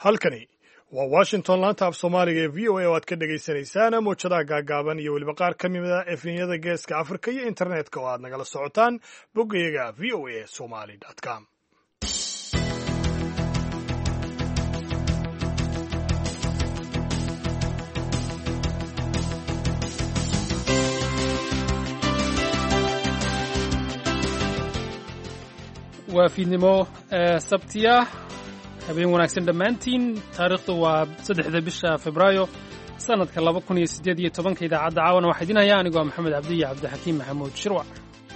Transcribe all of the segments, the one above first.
halkani waa washington laanta af soomaaliga ee v o a oo aad ka dhagaysanaysaan mowjadaha gaagaaban iyo weliba qaar ka mida efninyada geeska afrika iyo internetka oo aad nagala socotaan boggayaga v o a somali com waa fiidnimo sabtiya habeen wanaagsan dhammaantiin taariikhdu waa 3 bisha febraayo sannadka 2018 idaacadda caawana waxaa idin haya anigoo maxamed cabdi iyo cabdixakiim maxamuud shirwac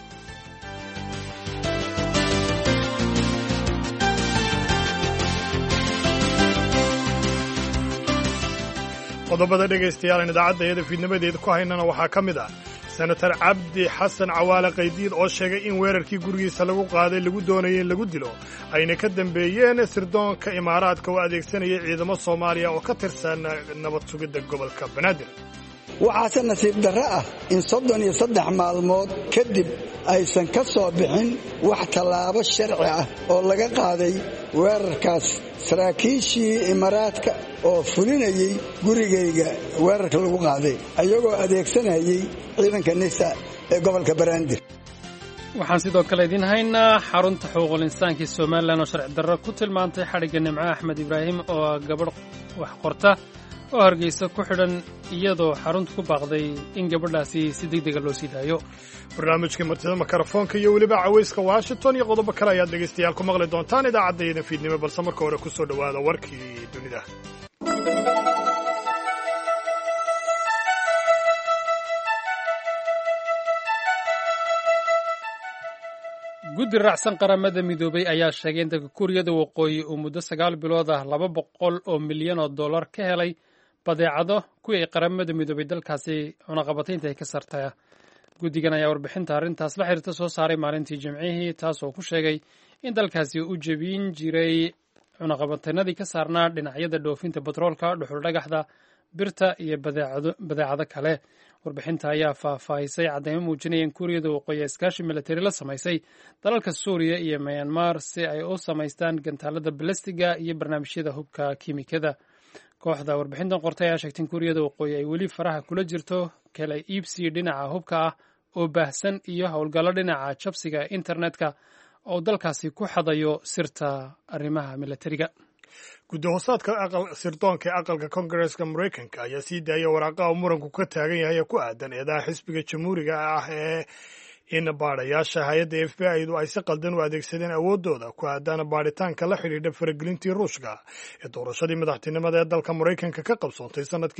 qodobada dhegaystayaal aan idaacadda iyada fiidnimadeeda ku haynana waxaa ka mid ah senator cabdi xasan cawaale qaydiid oo sheegay in weerarkii gurigiisa lagu qaaday lagu doonayay in lagu dilo ayna ka dambeeyeen sirdoonka imaaraadka oo adeegsanayay ciidamo soomaaliya oo ka tirsan nabad sugidda gobolka banaadir waxaase nasiib darro ah in 33 maalmood kadib aysan ka soo bixin wax tallaabo sharci ah oo laga qaaday weerarkaas saraakiishii imaaraadka oo fulinayay gurigayga weerarka lagu qaaday ayagoo adeegsanayay ciidanka nisa ee gobolka banaadir waxaan sidoo kale idiin haynaa xarunta xuquuqul insaanka ee Soomaaliland oo sharci darro ku tilmaantay xadhigga Nimco Axmed Ibraahim oo gabadh wax qorta oo hargeysa ku xidhan iyadoo xaruntu ku baaqday in gabadhaasi si degdega loo sii daayo barnaamijka martida makarafoonka iyo weliba cawayska washington iyo qodobo kale ayaad dhegaystayaal ku maqli doontaan idaacadda fiidnimo balse marka hore ku soo dhowaada warkii dunida guddi raacsan qaramada midoobay ayaa sheegay in dalka kuuriyada waqooyi uu muddo 9 bilood ah $200 milyan ka helay badeecado kuwii ay qaramada midoobay dalkaasi cunaqabataynta ay ka sartay. guddigan ayaa warbixinta arrintaas la xiriirta soo saaray maalintii Jimcihii taasoo ku sheegay in dalkaasi uu jebin jiray cunaqabataynadii ka saarnaa dhinacyada dhoofinta batroolka, dhuxul dhagaxda, birta iyo badeecado kale. warbixinta ayaa faahfaahisay cadeymo muujinaya in kuuriyada waqooyi iskaashi militari la samaysay dalalka Suuriya iyo Myanmar si ay u samaystaan gantaalada balastiga iyo barnaamijyada hubka kiimikada. kooxda warbixintan qortay ayaa sheegtay in kuuriyada waqooyi ay weli faraha kula jirto kala iibsi dhinaca hubka ah oo baahsan iyo howlgallo dhinaca jabsiga internetka oo dalkaasi ku xadayo sirta arrimaha militariga. gudahoosaadka sirdoonka ee aqalka koongareeska maraykanka ayaa sii daayay waraaqaha muranku ka taagan yahay ee ku aadan eedaha xisbiga jamhuuriga ah ee in baadhayaasha hay-adda FBI-du ay si qaldan u adeegsadeen awooddooda ku aadan baadhitaanka la xidhiidha faragelintii ruushka ee doorashadii madaxtinimada ee dalka maraykanka ka qabsoontay sannadkii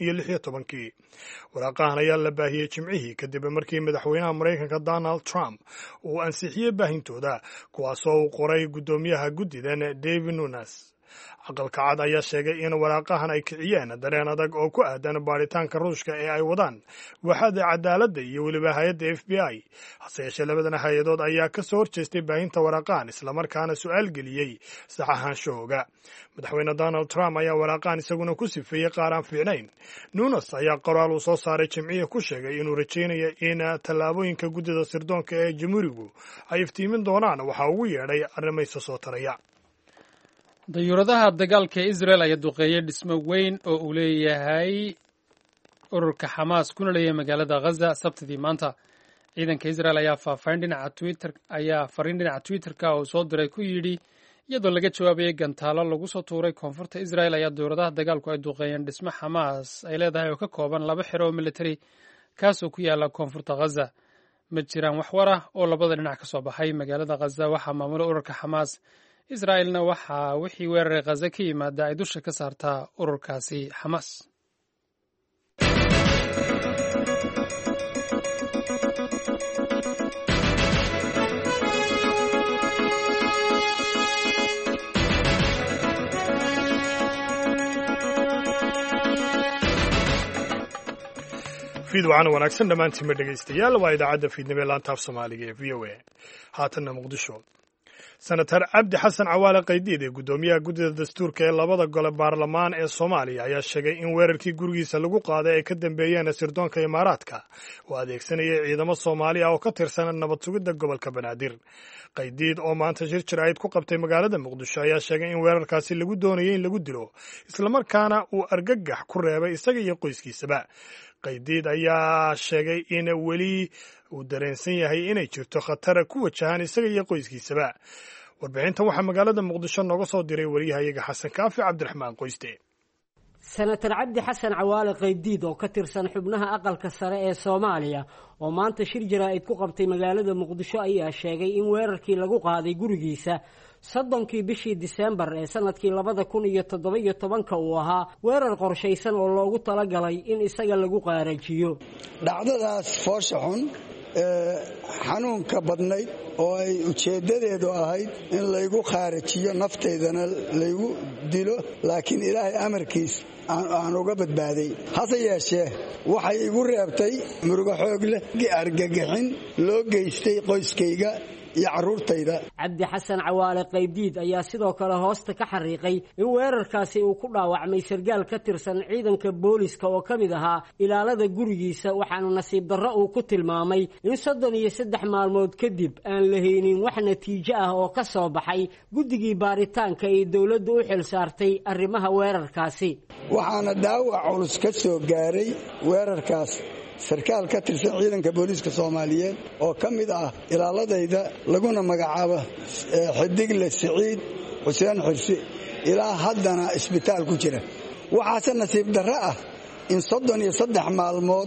2016 waraaqahan ayaa la baahiyey jimcihii kadib markii madaxweynaha maraykanka Donald Trump uu ansixiyey baahintooda kuwaasoo uu qoray guddoomiyaha guddidan David Nunes. aqalka cad ayaa sheegay in waraaqahan ay kiciyeen dareen adag oo ku aadan baadhitaanka ruushka ee ay wadaan waaxda cadaaladda iyo weliba hay-adda FBI. hase yeeshee labadan hay-adood ayaa ka soo horjeestay baahinta waraaqahan islamarkaana su'aal geliyey sax ahaanshahooga. madaxweyne Donald Trump ayaa waraaqahan isaguna ku sifeeyey qaar aan fiicnayn. Nunes ayaa qoraal uu soo saaray jimciya ku sheegay inuu rajaynayo in tallaabooyinka guddida sirdoonka ee jamhuurigu ay iftiimin doonaan waxa ugu yeedhay arrimaysa soo taraya. dayuuradaha dagaalka ee Israel ayaa duqeeyay dhismo weyn oo uu leeyahay ururka Xamaas kuna leeyahay magaalada Gaza sabtidii maanta. ciidanka Israel ayaa fariin dhinaca Twitter-ka oo soo diray ku yidhi iyadoo laga jawaabayay gantaalo lagu soo tuuray koonfurta Israel ayaa dayuuradaha dagaalku ay duqeeyeen dhismo Xamaas ay leedahay oo ka kooban 2 xero oo military kaasoo ku yaala koonfurta Gaza. ma jiraan wax war ah oo labada dhinac ka soo baxay. magaalada Gaza waxaa maamula ururka Xamaas. Israa'iilna waxaa wixii weeraray Gaza ka yimaada ay dusha ka saartaa ururkaasi Xamaas. fiidwacana wanaagsan dhammaantiinba dhegaystayaal waa idaacadda fiidnimo ee laanta af soomaaliga ee v o a haatanna muqdisho. senatar cabdi xasan cawaale qaydiid ee guddoomiyaha guddida dastuurka ee labada gole baarlamaan ee soomaaliya ayaa sheegay in weerarkii gurigiisa lagu qaaday ay ka dambeeyeen sirdoonka imaaraadka oo adeegsanayay ciidamo soomaali ah oo ka tirsan nabad sugidda gobolka banaadir qaydiid oo maanta shir jaraa'id ku qabtay magaalada muqdisho ayaa sheegay in weerarkaasi lagu doonayay in lagu dilo islamarkaana uu argagax ku reebay isaga iyo qoyskiisaba qaydiid ayaa sheegay in weli uu dareensan yahay inay jirto khatara ku wajahan isaga iyo qoyskiisaba warbixintan waxaa magaalada muqdisho nooga soo diray wariyahayaga xasan kaafi cabdiraxmaan qoyste senatar cabdi xasan cawaale qaydiid oo ka tirsan xubnaha aqalka sare ee Soomaaliya oo maanta shir jaraa'id ku qabtay magaalada muqdisho ayaa sheegay in weerarkii lagu qaaday gurigiisa 30 bishii December ee sanadkii 2017 uu ahaa weerar qorshaysan oo loogu talagalay in isaga lagu qaarajiyo. dhacdadaas foosha xun xanuunka badnayd oo ay ujeedadeedu ahayd in laygu qaarajiyo nafteydana laygu dilo laakiin ilaahay amarkiis aan uga badbaaday hase yeeshee waxay igu reebtay murugo xoog leh argagaxin loo geystay qoyskayga iyo caruurtayda. cabdi xasan cawaale qaydiid ayaa sidoo kale hoosta ka xariiqay in weerarkaasi uu ku dhaawacmay sargaal ka tirsan ciidanka booliska oo ka mid ahaa ilaalada gurigiisa waxaana nasiib darro uu ku tilmaamay in 33 maalmood kadib aan la haynin wax natiijo ah oo ka soo baxay guddigii baaritaanka ee dawladdu u xil saartay arrimaha weerarkaasi. waxaana dhaawac culus ka soo gaaray weerarkaas sarkaal ka tirsan ciidanka booliska Soomaaliyeed oo ka mid ah ilaaladayda laguna magacaabo xidigle Saciid Xuseen Xirsi ilaa haddana isbitaal ku jira. waxaase nasiib darro ah in 33 maalmood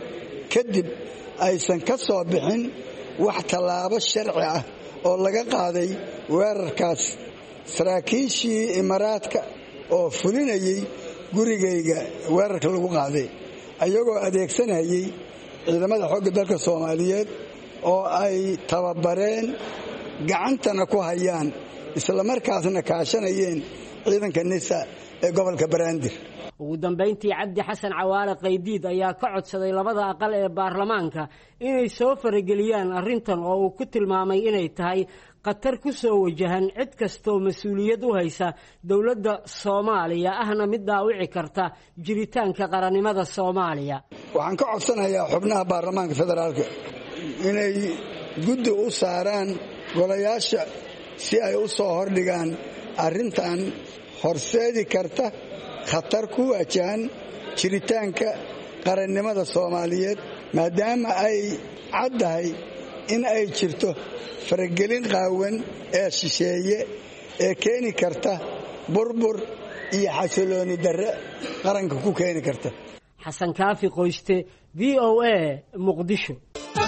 kadib aysan ka soo bixin wax tallaabo sharci ah oo laga qaaday weerarkaas. saraakiishii imaaraadka oo fulinayay gurigayga weerarka lagu qaaday ayagoo adeegsanayay ciidamada xoogga dalka Soomaaliyeed oo ay tababareen gacantana ku hayaan isla markaasna kaashanayeen ciidanka nisa ee gobolka Banaadir. ugu dambeyntii cabdi xasan cawaale qaydiid ayaa ka codsaday labada aqal ee baarlamaanka inay soo farageliyaan arrintan oo uu ku tilmaamay inay tahay qatar ku soo wajahan cid kastoo mas'uuliyad u haysa dawladda Soomaaliya ahna mid dhaawici karta jiritaanka qarannimada Soomaaliya. waxaan ka codsanayaa xubnaha baarlamaanka federaalka inay guddi u saaraan golayaasha si ay u soo hordhigaan arrintan horseedi karta khatar ku wajahan jiritaanka qarannimada Soomaaliyeed maadaama ay caddahay in ay jirto faragelin qaawan ee shisheeye ee keeni karta burbur iyo xasilooni darre qaranka ku keeni karta. xasan kaafi qoyste VOA Muqdisho.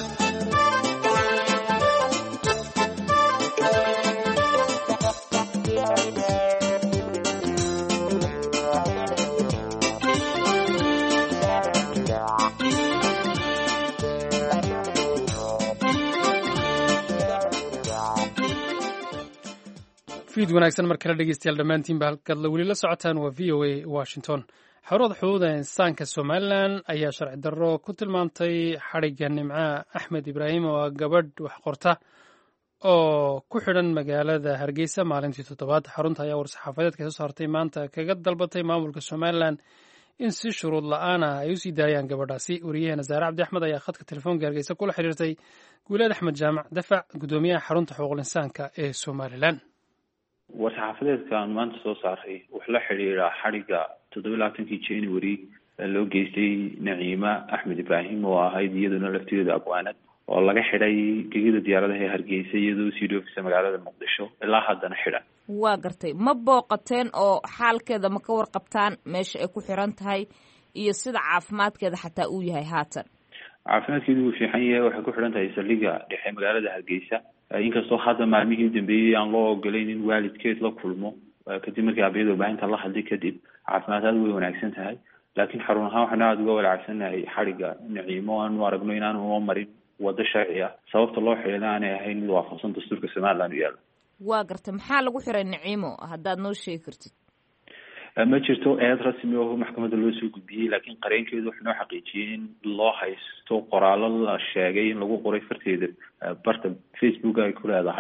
fiid wanaagsan mar kale dhegeystayaal dhammaantiinba halkaad weli la socotaan waa VOA Washington. xarunta xuquuqda insaanka Somaliland ayaa sharci darro ku tilmaantay xadhigga Nimca Axmed Ibraahim oo gabadh wax qorta oo ku xidhan magaalada Hargeysa maalintii 7. xarunta ayaa war-saxaafadeedka soo saartay maanta kaga dalbatay maamulka Somaliland in si shuruud la'aan ah ay u sii daayaan gabadhaasi. wariyaheena Zaare Cabdi Axmed ayaa khadka telefoonka Hargeysa kula xiriirtay Guuleed Axmed Jaamac Dafac gudoomiyaha xarunta xuquuqda insaanka ee Somaliland. war-saxaafadeedkan maanta soo saaray wuxuu la xidhiidhaa xadhigga 27 January loo geystay Naciima Axmed Ibraahim oo ahayd iyaduna lafteeda abwaanad oo laga xidhay gegida diyaaradaha ee Hargeysa iyadoo sii dhoofisa magaalada Muqdisho ilaa haddana xidhan. waa gartay ma booqateen oo xaalkeeda ma ka warqabtaan meesha ay ku xiran tahay iyo sida caafimaadkeeda xataa uu yahay haatan? caafimaadkeedu wuu fiican yahay, waxay ku xidhan tahay saldhigga dhexe magaalada Hargeysa. inkastoo hadda maalmihii dambeeyey aan loo ogolayn in waalidkeed la kulmo kadib markii aabayada warbaahinta la hadlay kadib caafimaadkeedu way wanaagsan tahay, laakiin xarun ahaan waxaan aada uga walaacsannahay xadhigga Naciimo aanu aragno inaanu uma marin wado sharci ah, sababta loo xidhay aanay ahayn mid waafaqsan dastuurka Somaliland u yaala. waa gartay maxaa lagu xiray Naciimo haddaad noo sheegi kartid? ma jirto eed rasmi oo maxkamadda loo soo gudbiyey, laakiin qareenkeedu wuxuu noo xaqiijiyey in loo haysto qoraallo la sheegay in lagu qoray farteeda barta Facebook ay ku leedahay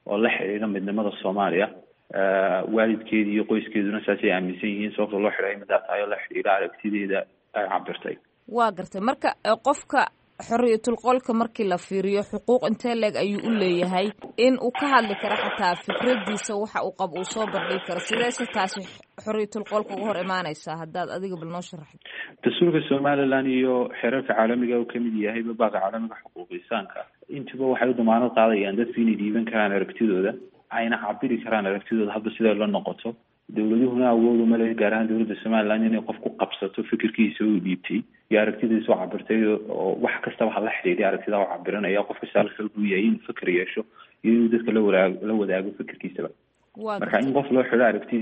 oo la xidhiidha midnimada Soomaaliya waalidkeedii iyo qoyskeeduna saasay aaminsan yihiin sababta loo xidhay madaxtaayo la xidhiidha aragtideeda ay cabirtay. waa gartay marka qofka xorriyatul qolka markii la fiiriyo xuquuq intee leeg ayuu u leeyahay in uu ka hadli karo xataa fikradiisa waxa uu qabo uu soo bandhigi karo sideese taasi xorriyatul qolka uga hor imaanaysaa haddaad adiga bal noo sharaxid. dastuurka Somaliland iyo xeerarka caalamiga uu ka mid yahay baaqa caalamiga xuquuq insaanka intuba waxay u damaanad qaadayaan dadku inay dhiiban karaan aragtidooda ayna cabiri karaan aragtidooda hadba sida la noqoto. dawladuhuna awood uma leh gaar ahaan dawladda Somaliland inay qofku qabsato fikirkiisa uu dhiibtay iyo aragtidiisa uu cabirtay oo wax kasta waxa la xiriiray aragtida uu cabiranaya qofka saalka uu yahay inuu fikir yeesho iyo inuu dadka la wadaago fikirkiisa. marka in qof loo xidho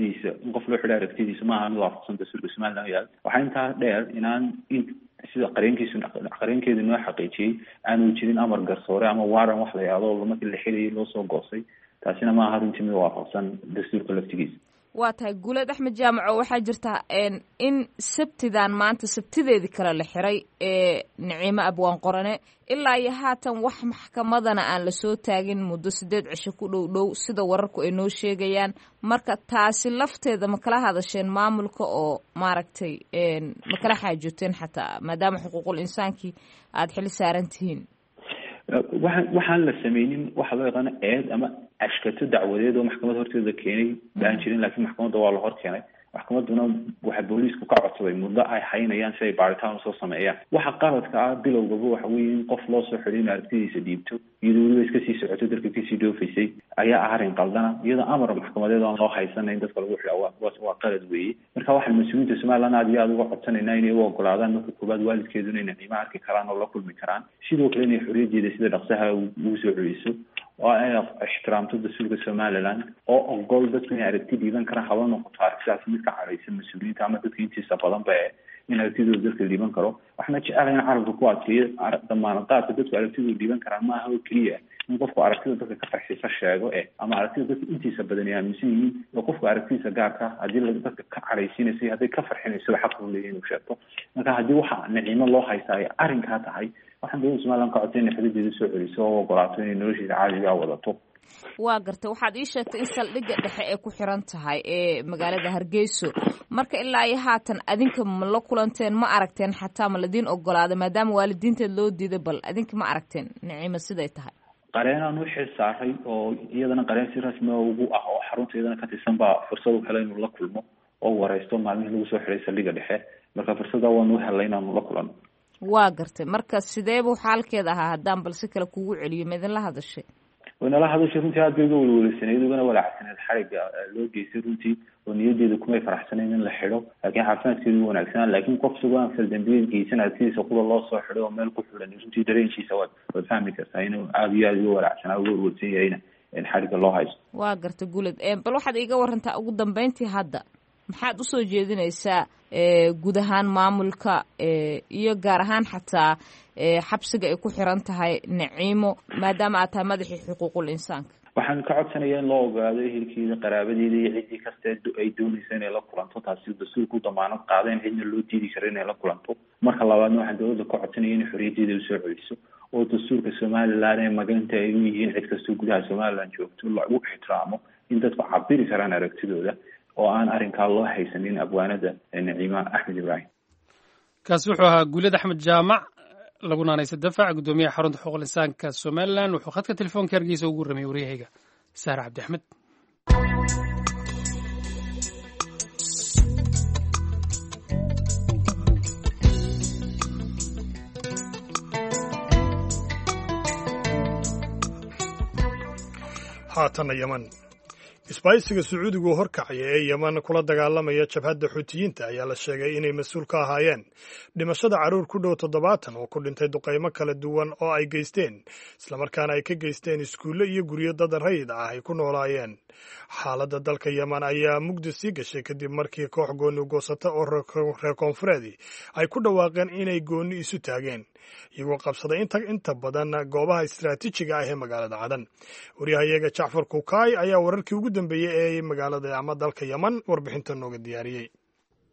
aragtidiisa maaha mid waafaqsan dastuurka Somaliland. waxaa intaa dheer inaan sida qareenkeedu noo xaqiijiyey aanu jirin amar garsoore ama waaran wax la yidhaahdo markii la xidhayay loo soo goosay. taasina maaha runtii mid waafaqsan dastuurka laftigiisa. waa tahay Guuleed Axmed Jaamaco waxaa jirta in sabtidan maanta sabtideedii kale la xiray Naciimo Abwaan Qorane ilaa iyo haatan wax maxkamadana aan la soo taagin muddo 8 cisho ku dhow sida wararku ay noo sheegayaan. marka taasi lafteeda ma kala hadasheen maamulka oo maaragtay ma kala xaajoteen xataa maadaama xuquuqul insaankii aad xil saaran tihiin. waxaan la sameynin waxa loo yaqaan eed ama ashkato dacwadeed oo maxkamad horteeda keenay baan jirin laakiin maxkamadda waa la hor keenay. maxkamaduna waxa booliisku ka codsaday muddo ay haynayaan si ay baaritaan soo sameeyaan. waxa qaladka ah bilowgaba waxa weeye in qof loo soo xidhay aragtidiisa dhiibto iyadoo weliba iska sii socoto dalka kasii dhoofaysay ayaa arrin qaldana iyadoo amar maxkamadeed aan loo haysanayn dadka lagu xidhaa waa qalad weeye. marka waxaan mas-uuliyiinta Somaliland aad iyo aad uga codsanaynaa inay u ogolaadaan marka koobaad waalidkeeduna inay Naciimo arki karaan oo la kulmi karaan sidoo kale inay xorriyaddeeda sida dhaqsaha ugu soo celiso oo ay ixtiraamto dastuurka Somaliland oo ogol dadku inay aragti dhiiban karaan haba noqoto aragtidaas mid ka caraysan mas-uuliyiinta ama dadka intiisa badan ba in aragtidooda dadka dhiiban karo. waxna jecelahay in carabka ku adkeeyo damaanad qaadka dadku aragtidooda dhiiban karaan maaha oo keliya in qofku aragtida dadka ka farxisa sheego ama aragtida dadka intiisa badan ay aaminsan yihiin oo qofku aragtidiisa gaarka haddii dadka ka caraysiinayso hadday ka farxinayso xaq u leeyahay inuu sheegto. marka haddii waxa Naciimo loo haystaa ay arrinkaa tahay waxaan dawladda Somaliland ka codsanay in xiriirdeeda soo celiso oo ogolaato inay nolosheeda caadiga wadato. waa gartay waxaad ii sheegtay in saldhigga dhexe ay ku xiran tahay magaalada Hargeysa. marka ilaa iyo haatan adinka ma la kulanteen ma aragteen xataa ma ladin ogolaada maadaama waalidiinteed loo diiday bal adinka ma aragteen Naciimo siday tahay. qareenaan u xil saaray oo iyadana qareen si rasmi ah ugu ah oo xarunta iyadana ka tirsan baa fursad u helay inuu la kulmo oo wareysto maalmihii lagu soo xiray saldhigga dhexe. marka fursadda waan u helay inaan la kulano. waa gartay marka sidee buu xaalkeeda ahaa haddaan balse kale kugu celiyo ma idin la hadashay. ونلا هذا شيء runtii aad bay uga walwalsanay ugana walaacsaneed xariga loo geystay runtii oo niyadeedu kuma faraxsanayn in la xidho laakiin xaafadkeedu wanaagsan laakiin qof sugan fil dambiil geysan arkiisa qula loo soo xidho oo meel ku xiran runtii dareenkiisa waa fahmi kartaa inuu aad iyo aad uga walaacsanaa uga walwalsan yahayna in xariga loo haysto. waa gartay Guuleed bal waxaad iga warantaa ugu dambeyntii hadda maxaad u soo jeedinaysaa guud ahaan maamulka iyo gaar ahaan xataa xabsiga ay ku xiran tahay Naciimo maadaama aad tahay madaxii xuquuqul insaanka. waxaan ka codsanayaa in loo ogaado ehelkeeda qaraabadeeda iyo ciddii kasta ay doonaysa inay la kulanto taasi dastuurku damaanad qaadeen cidna loo diidi karo inay la kulanto. marka labaadna waxaan dawladda ka codsanaya in xorriyaddeeda u soo celiso oo dastuurka Somaliland ee maganta ay u yihiin cid kastoo gudaha Somaliland joogto lagu ixtiraamo in dadku cabiri karaan aragtidooda oo aan arrinkaa loo haysanin abwaanada Naciimo Axmed Ibraahim. kaasi wuxuu ahaa Guuleed Axmed Jaamac lagu naanaysa dafaac gudoomiyaha xarunta xuquuqul insaanka Somaliland wuxuu khadka telefoonka Hargeysa ugu ramay wariyahayga Saara Cabdi Axmed. haatan Yaman isbaaysiga Sacuudigu horkacaya ee Yaman kula dagaalamaya jabhadda Xuutiyiinta ayaa la sheegay inay mas'uul ka ahaayeen dhimashada caruur ku dhow 70 oo ku dhintay duqeymo kala duwan oo ay geysteen isla markaana ay ka geysteen iskuulo iyo guryo dad rayid ah ay ku noolaayeen. xaaladda dalka Yaman ayaa mugdi sii gashay kadib markii koox gooni goosata oo reer koonfureed ay ku dhawaaqeen inay gooni isu taageen iyagoo qabsaday inta badan goobaha istiraatiijiga ah ee magaalada Cadan. wariyahayaga Jacfar Kukaay ayaa wararkii ugu dambeeyay ee magaalada ama dalka Yaman warbixinta nooga diyaariyay.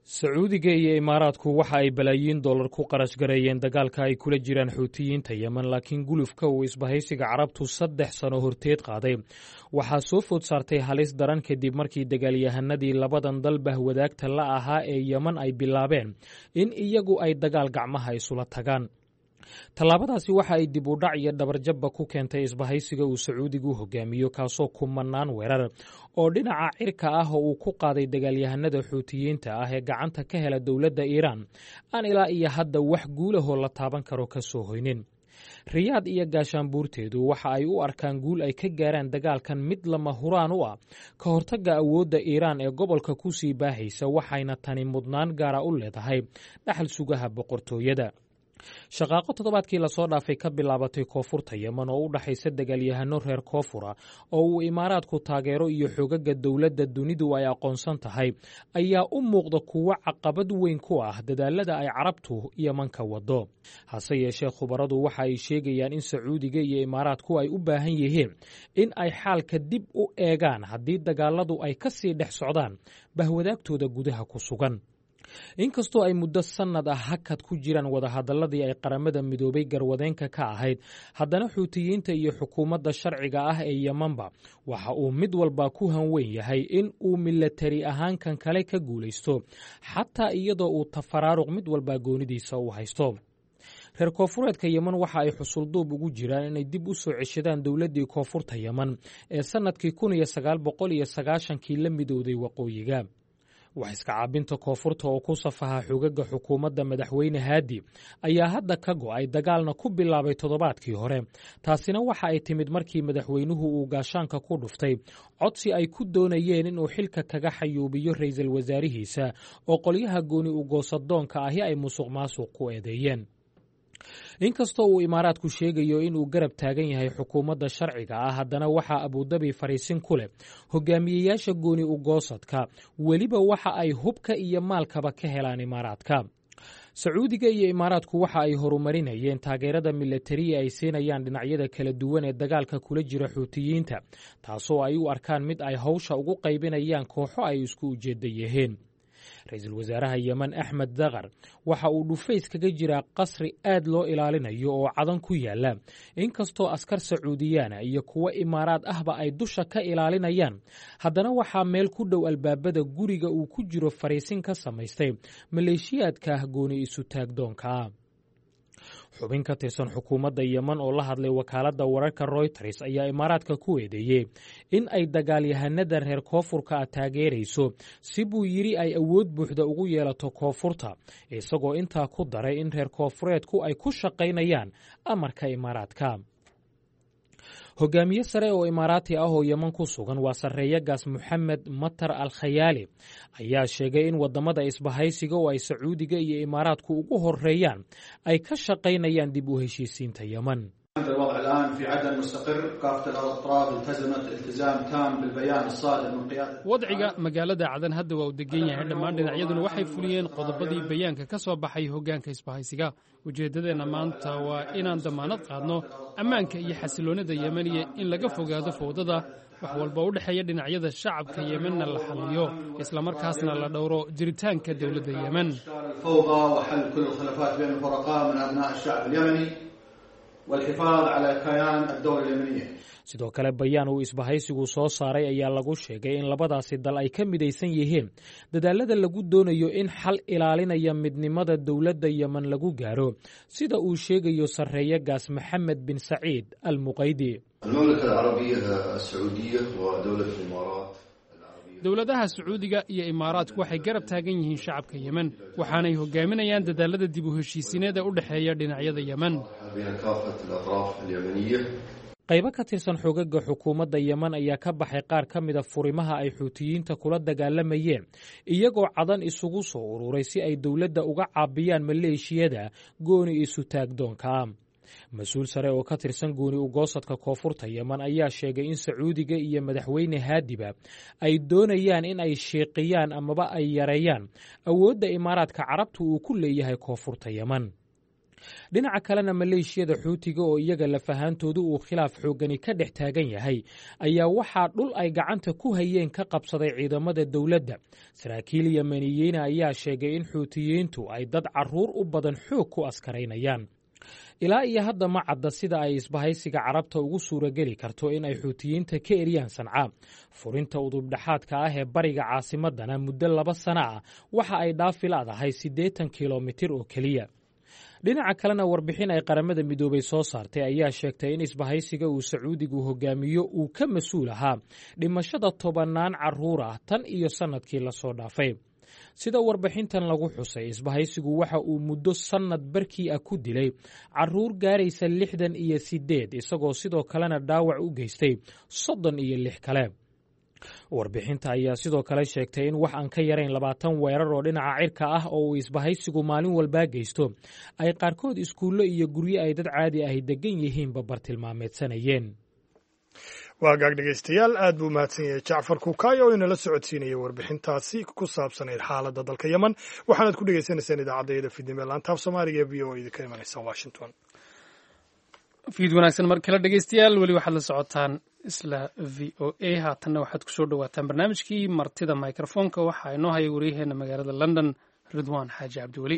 sacuudiga iyo imaaraadku waxa ay balaayiin dollar ku qarash gareeyeen dagaalka ay kula jiraan xuutiyiinta yemen, laakiin gulufka uu isbahaysiga carabtu 3 sano horteed qaaday waxaa soo food saartay halis daran kadib markii dagaalyahanadii labadan dal bahwadaagta la ahaa ee yemen ay bilaabeen in iyagu ay dagaal gacmaha isula tagaan. tallaabadaasi waxa ay dib u dhac iyo dhabarjabba ku keentay isbahaysiga uu sacuudigu hogaamiyo, kaasoo kumanaan weerar oo dhinaca cirka ah oo uu ku qaaday dagaalyahanada xuutiyiinta ah ee gacanta ka hela dowladda iiraan aan ilaa iyo hadda wax guulahoo la taaban karo ka soo hoynin. riyaad iyo gaashaanbuurteedu waxa ay u arkaan guul ay ka gaaraan dagaalkan mid lama huraan u ah ka hortagga awoodda iiraan ee gobolka ku sii baahaysa, waxayna tani mudnaan gaara u leedahay dhaxal sugaha boqortooyada. shaqaaqo toddobaadkii lasoo dhaafay ka bilaabatay koonfurta yemen oo u dhaxaysa dagaalyahano reer koonfura oo uu imaaraadku taageero iyo xoogagga dowladda dunidu ay aqoonsan tahay ayaa u muuqda kuwo caqabad weyn ku ah dadaalada ay carabtu yemen ka wado. hase yeeshee khubaradu waxa ay sheegayaan in sacuudiga iyo imaaraadku ay u baahan yihiin in ay xaalka dib u eegaan haddii dagaaladu ay ka sii dhex socdaan bahwadaagtooda gudaha ku sugan. inkastoo ay muddo sannad ah hakad ku jiraan wadahadalladii ay qaramada midoobay garwadeenka ka ahayd, haddana xuutiyiinta iyo xukuumadda sharciga ah ee yemenba waxa uu mid walba ku hanweyn yahay in uu milatari ahaan kan kale ka guulaysto, xataa iyadoo uu tafaraaruq mid walba goonidiisa u haysto. reer koonfureedka yemen waxa ay xusulduub ugu jiraan inay dib u soo ceshadaan dowladdii koonfurta yemen ee sannadkii 1990kii la midowday waqooyiga. wax iska caabinta koonfurta oo ku safaha xoogagga xukuumadda madaxweyne haadi ayaa hadda ka go'ay dagaalna ku bilaabay toddobaadkii hore. taasina waxa ay timid markii madaxweynuhu uu gaashaanka ku dhuftay codsi ay ku doonayeen inuu xilka kaga xayuubiyo ra'iisul wasaarihiisa oo qolyaha gooni u goosadoonka ahi ay musuq maasuq ku eedeeyeen. inkastoo uu imaaraadku sheegayo inuu garab taagan yahay xukuumadda sharciga ah, haddana waxaa abudabi fariisin ku leh hogaamiyeyaasha gooni u goosadka, weliba waxa ay hubka iyo maalkaba ka helaan imaaraadka. sacuudiga iyo imaaraadku waxa ay horumarinayeen taageerada milatariya ay siinayaan dhinacyada kala duwan ee dagaalka kula jira xuutiyiinta, taasoo ay u arkaan mid ay hawsha ugu qaybinayaan kooxo ay isku ujeedda yihiin. ra-iisul wasaaraha yemen axmed dakar waxa uu dhufays kaga jiraa qasri aad loo ilaalinayo oo cadan ku yaala, inkastoo askar sacuudiyaana iyo kuwo imaaraad ahba ay dusha ka ilaalinayaan, haddana waxaa meel ku dhow albaabada guriga uu ku jiro fariisin ka samaystay maleeshiyaadka gooni isu taagdoonka ah. xubin ka tirsan xukuumadda yemen oo la hadlay wakaaladda wararka Reuters ayaa imaaraadka ku eedeeyey in ay dagaalyahanada reer koonfurka taageerayso si buu yiri ay awood buuxda ugu yeelato koonfurta, isagoo intaa ku daray in reer koonfureedku ay ku shaqaynayaan amarka imaaraadka. hogaamiye sare oo imaaraati ah oo yemen ku sugan waa sarreeyagaas Moxamed Matar al-Khayaali ayaa sheegay in wadamada isbahaysiga oo ay sacuudiga iyo imaaraadku ugu horeeyaan ay ka shaqaynayaan dib u heshiisiinta yemen. الوضع الآن في عدن مستقر، كافة الأطراف التزمت التزام تام بالبيان الصادر من قيادة wadciga magaalada cadan hadda waa u degan yahay, dhammaan dhinacyaduna waxay fuliyeen qodobadii bayaanka ka soo baxay hoggaanka isbahaysiga. ujeeddadeenna maanta waa inaan damaanad qaadno ammaanka iyo xasiloonida yemen iyo in laga fogaado fowdada, wax walba u dhexeeya dhinacyada shacabka yemenna la xalliyo, islamarkaasna la dhowro jiritaanka dowladda yemen. الفوضى وحل كل الخلافات بين الفرقاء من أبناء الشعب اليمني والحفاظ على كيان الدولة اليمنية. sidoo kale bayaan uu isbahaysigu soo saaray ayaa lagu sheegay in labadaasi dal ay ka midaysan yihiin dadaalada lagu doonayo in xal ilaalinaya midnimada dowladda yemen lagu gaaro, sida uu sheegayo sarreeyagaas Maxamed bin Saciid al-Muqaydi. المملكة العربية السعودية ودولة الإمارات dowladaha sacuudiga iyo imaaraadku waxay garab taagan yihiin shacabka yemen, waxaanay hogaaminayaan dadaalada dib u heshiisineed ee u dhexeeya dhinacyada yemen. qaybo ka tirsan xoogagga xukuumadda yemen ayaa ka baxay qaar ka mida furimaha ay xuutiyiinta kula dagaalamayeen, iyagoo cadan isugu soo ururay si ay dowladda uga caabiyaan maleeshiyada gooni isu taagdoonka. mas-uul sare oo ka tirsan gooni u goosadka koonfurta yemen ayaa sheegay in sacuudiga iyo madaxweyne haadiba ay doonayaan in ay sheeqiyaan amaba ay yareeyaan awoodda imaaraadka carabtu uu ku leeyahay koonfurta yemen. dhinaca kalena maleeshiyada xuutiga oo iyaga lafahaantooda uu khilaaf xooggani ka dhex taagan yahay ayaa waxaa dhul ay gacanta ku hayeen ka qabsaday ciidamada dowladda. saraakiil yemeniyiina ayaa sheegay in xuutiyiintu ay dad carruur u badan xoog ku askaraynayaan. ilaa iyo hadda ma cadda sida ay isbahaysiga carabta ugu suurageli karto in ay xuutiyiinta ka eriyaan Sanca. furinta udubdhaxaadka ah ee bariga caasimadana muddo 2 sano ah waxa ay dhaafi la'dahay 80 kilomitir oo keliya. dhinaca kalena warbixin ay qaramada midoobay soo saartay ayaa sheegtay in isbahaysiga uu Sacuudigu hogaamiyo uu ka mas'uul ahaa dhimashada 10 carruur ah tan iyo sanadkii la soo dhaafay. sida warbixintan lagu xusay, isbahaysigu waxa uu muddo sanad barkii ah ku dilay carruur gaaraysa 68 isagoo sidoo kalena dhaawac u geystay 36 kale. warbixinta ayaa sidoo kale sheegtay in wax aan ka yarayn 20 weerar oo dhinaca cirka ah oo uu isbahaysigu maalin walba geysto ay qaarkood iskuullo iyo guryo ay dad caadi ahi degan yihiinba bartilmaameedsanayeen. waa gaag dhegaystayaal, aad buu mahadsan yahay Jacfar Kukaay oo inala socodsiinaya warbixintaasi ku saabsanayd xaaladda dalka Yemen. waxaanaad ku dhegaysanaysaan idaacadda Fiidnimo laantaaf Soomaaliga ee VOA idinka imanaysa Washington. fiid wanaagsan mar kale dhegaystayaal, weli waxaad la socotaan isla VOA. haatanna waxaad kusoo dhawaataan barnaamijkii martida microfoonka. waxaa inoo haya waryaheena magaalada London, Ridwaan Xaaji Cabdiweli.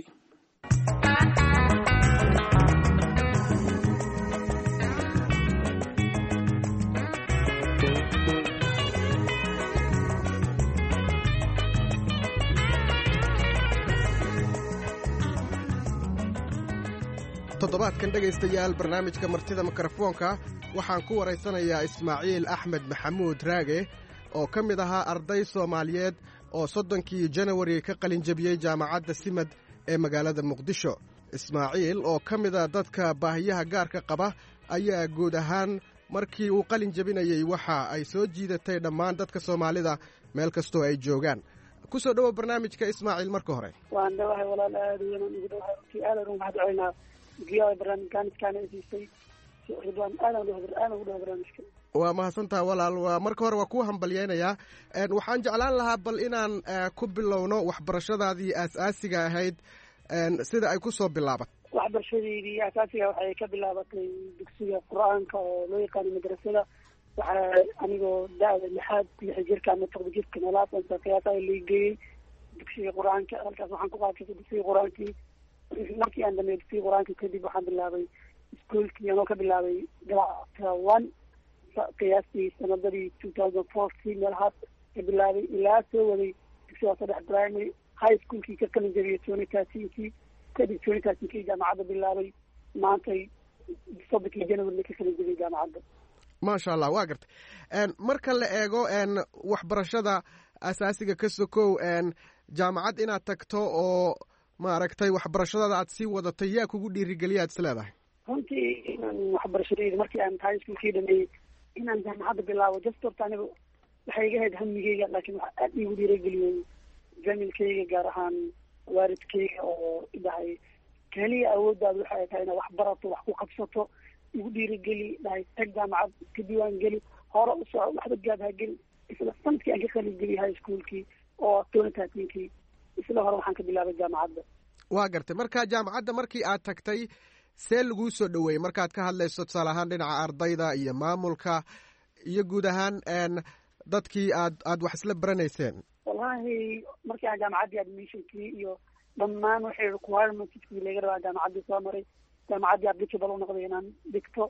toddobaadkan dhegaystayaal, barnaamijka martida mikrofoonka waxaan ku waraysanayaa Ismaaciil Axmed Maxamuud Raage oo ka mid ahaa arday Soomaaliyeed oo 30kii Janawari ka qalin jabiyey jaamacadda Simad ee magaalada Muqdisho. Ismaaciil oo ka mid ah dadka baahiyaha gaarka qaba ayaa guud ahaan markii uu qalin jabinayey waxa ay soo jiidatay dhammaan dadka Soomaalida meel kastoo ay joogaan. ku soo dhawo barnaamijka Ismaaciil marka hore. waan dhawahay walaal aad iyo ugu dhawahay ki aad ugu mahadcelinaa giyaa barnaamijkan isisay Ridwaan aad ugu dhawahay. waa mahadsantahay walaal. waa marka hore waa ku hambalyeynaya. waxaan jeclaan lahaa bal inaan ku bilowno waxbarashadaadii aasaasiga ahayd sida ay ku soo bilaabatay. waxbarashadeedii aasaasiga waxay ka bilaabatay dugsiga Qur'aanka oo loo yaqaan madrasada. waxaa anigoo da'da 6 jirka ama 7 jirka meelahaas qiyaas ay leegeeyay dugsiga Qur'aanka. halkaas waxaan ku qaatay dugsiga Qur'aankii. markii aan dhameeyay dugsiga Qur'aanka kadib waxaan bilaabay iskuulkii anoo ka bilaabay galacta 1 qiyaastii sanadii 2014 meelahaas ka bilaabay ilaa soo waday dugsiga 3 primary high schoolkii ka qalin jabiyay 2013kii kadib 2013kii jaamacadda bilaabay. maantay 7 Janawari ka qalin jabiyay jaamacadda. maasha allah, waa gartay. marka la eego waxbarashada asaasiga ka sokow jaamacad inaad tagto oo maaragtay waxbarashadada aad sii wadatay yaa kugu dhiirigeliya aad isleedahay? runtii inaan waxbarashadeyda markii aan high schoolkii dhameeyey inaan jaamacadda bilaabo just horta aniga waxay iga ahayd hamigeyga, laakiin waxaa aad iigu dhiirigeliyey familkeyga gaar ahaan waalidkeyga oo dhahay keliya awooddaada waxay tahay inaad wax barato wax ku qabsato. igu dhiirigeli dhahay tag jaamacad ka diiwaan geli hore u soco waxba gaab ha geli. isla sanadkii aan ka qalin geliyay high schoolkii oo 2013kii isla hore waxaan ka bilaabay jaamacadda. waa gartay. marka jaamacadda markii aad tagtay see laguu soo dhaweeyey markaad ka hadlayso tusaale ahaan dhinaca ardayda iyo maamulka iyo guud ahaan dadkii aad wax isla baranayseen? wallahi markii aan jaamacaddii admissionkii iyo dhammaan waxay requirements laga rabaa jaamacaddii soo maray. jaamacaddii applicable u noqday inaan dhigto.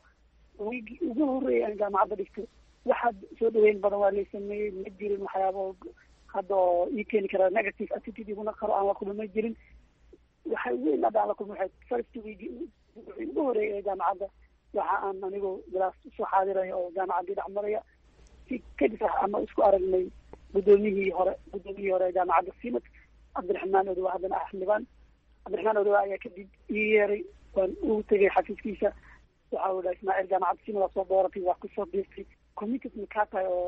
ugu horreeyay aan jaamacadda dhigto waxaad soo dhaweyn badan waa lay sameeyey. ma jirin waxyaabo hadda oo ii keeni kara negative attitude iguna qaro aan la kulma jirin. waxa weyn hadda aan la kulma waxay first week ugu horreeyay jaamacadda waxa aan anigoo glass soo xaadiraya oo jaamacaddii dhex maraya si kadib ama isku aragnay gudoomiyihii hore jaamacadda Simad Cabdiraxmaan Odowa. haddana Xildhibaan Cabdiraxmaan Odowa ayaa kadib ii yeeray. waan ugu tegay xafiiskiisa. waxa uu dhahay Ismaaciil jaamacadda Simad soo dooratay waa kusoo biirtay committed makaa tahay oo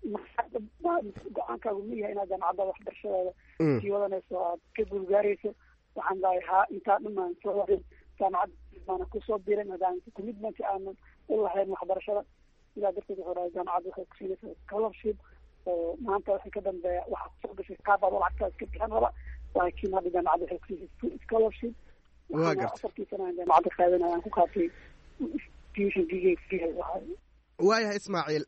go-aankaagu ma yahay inaad jaamacadda waxbarashadooda sii wadanayso aad ka guulgaarayso. waxaan dhahay haa intaa dhamaan soo waday jaamacadda baana kusoo biiran haddaan commitment aanan u lahayn waxbarashada. sidaa darteed wuxuu dhahay jaamacadda waxay kusiinaysaa scholarship oo maanta waxay ka dambeeya waxaa kusoo gashay kaabaad lacagtaa iska bixin raba laakiin hadda jaamacadda waxay kusiisay scholarship waxaana afartii sana aan jaamacadda qaadanaya aan ku qaatay waayahay Ismaaciil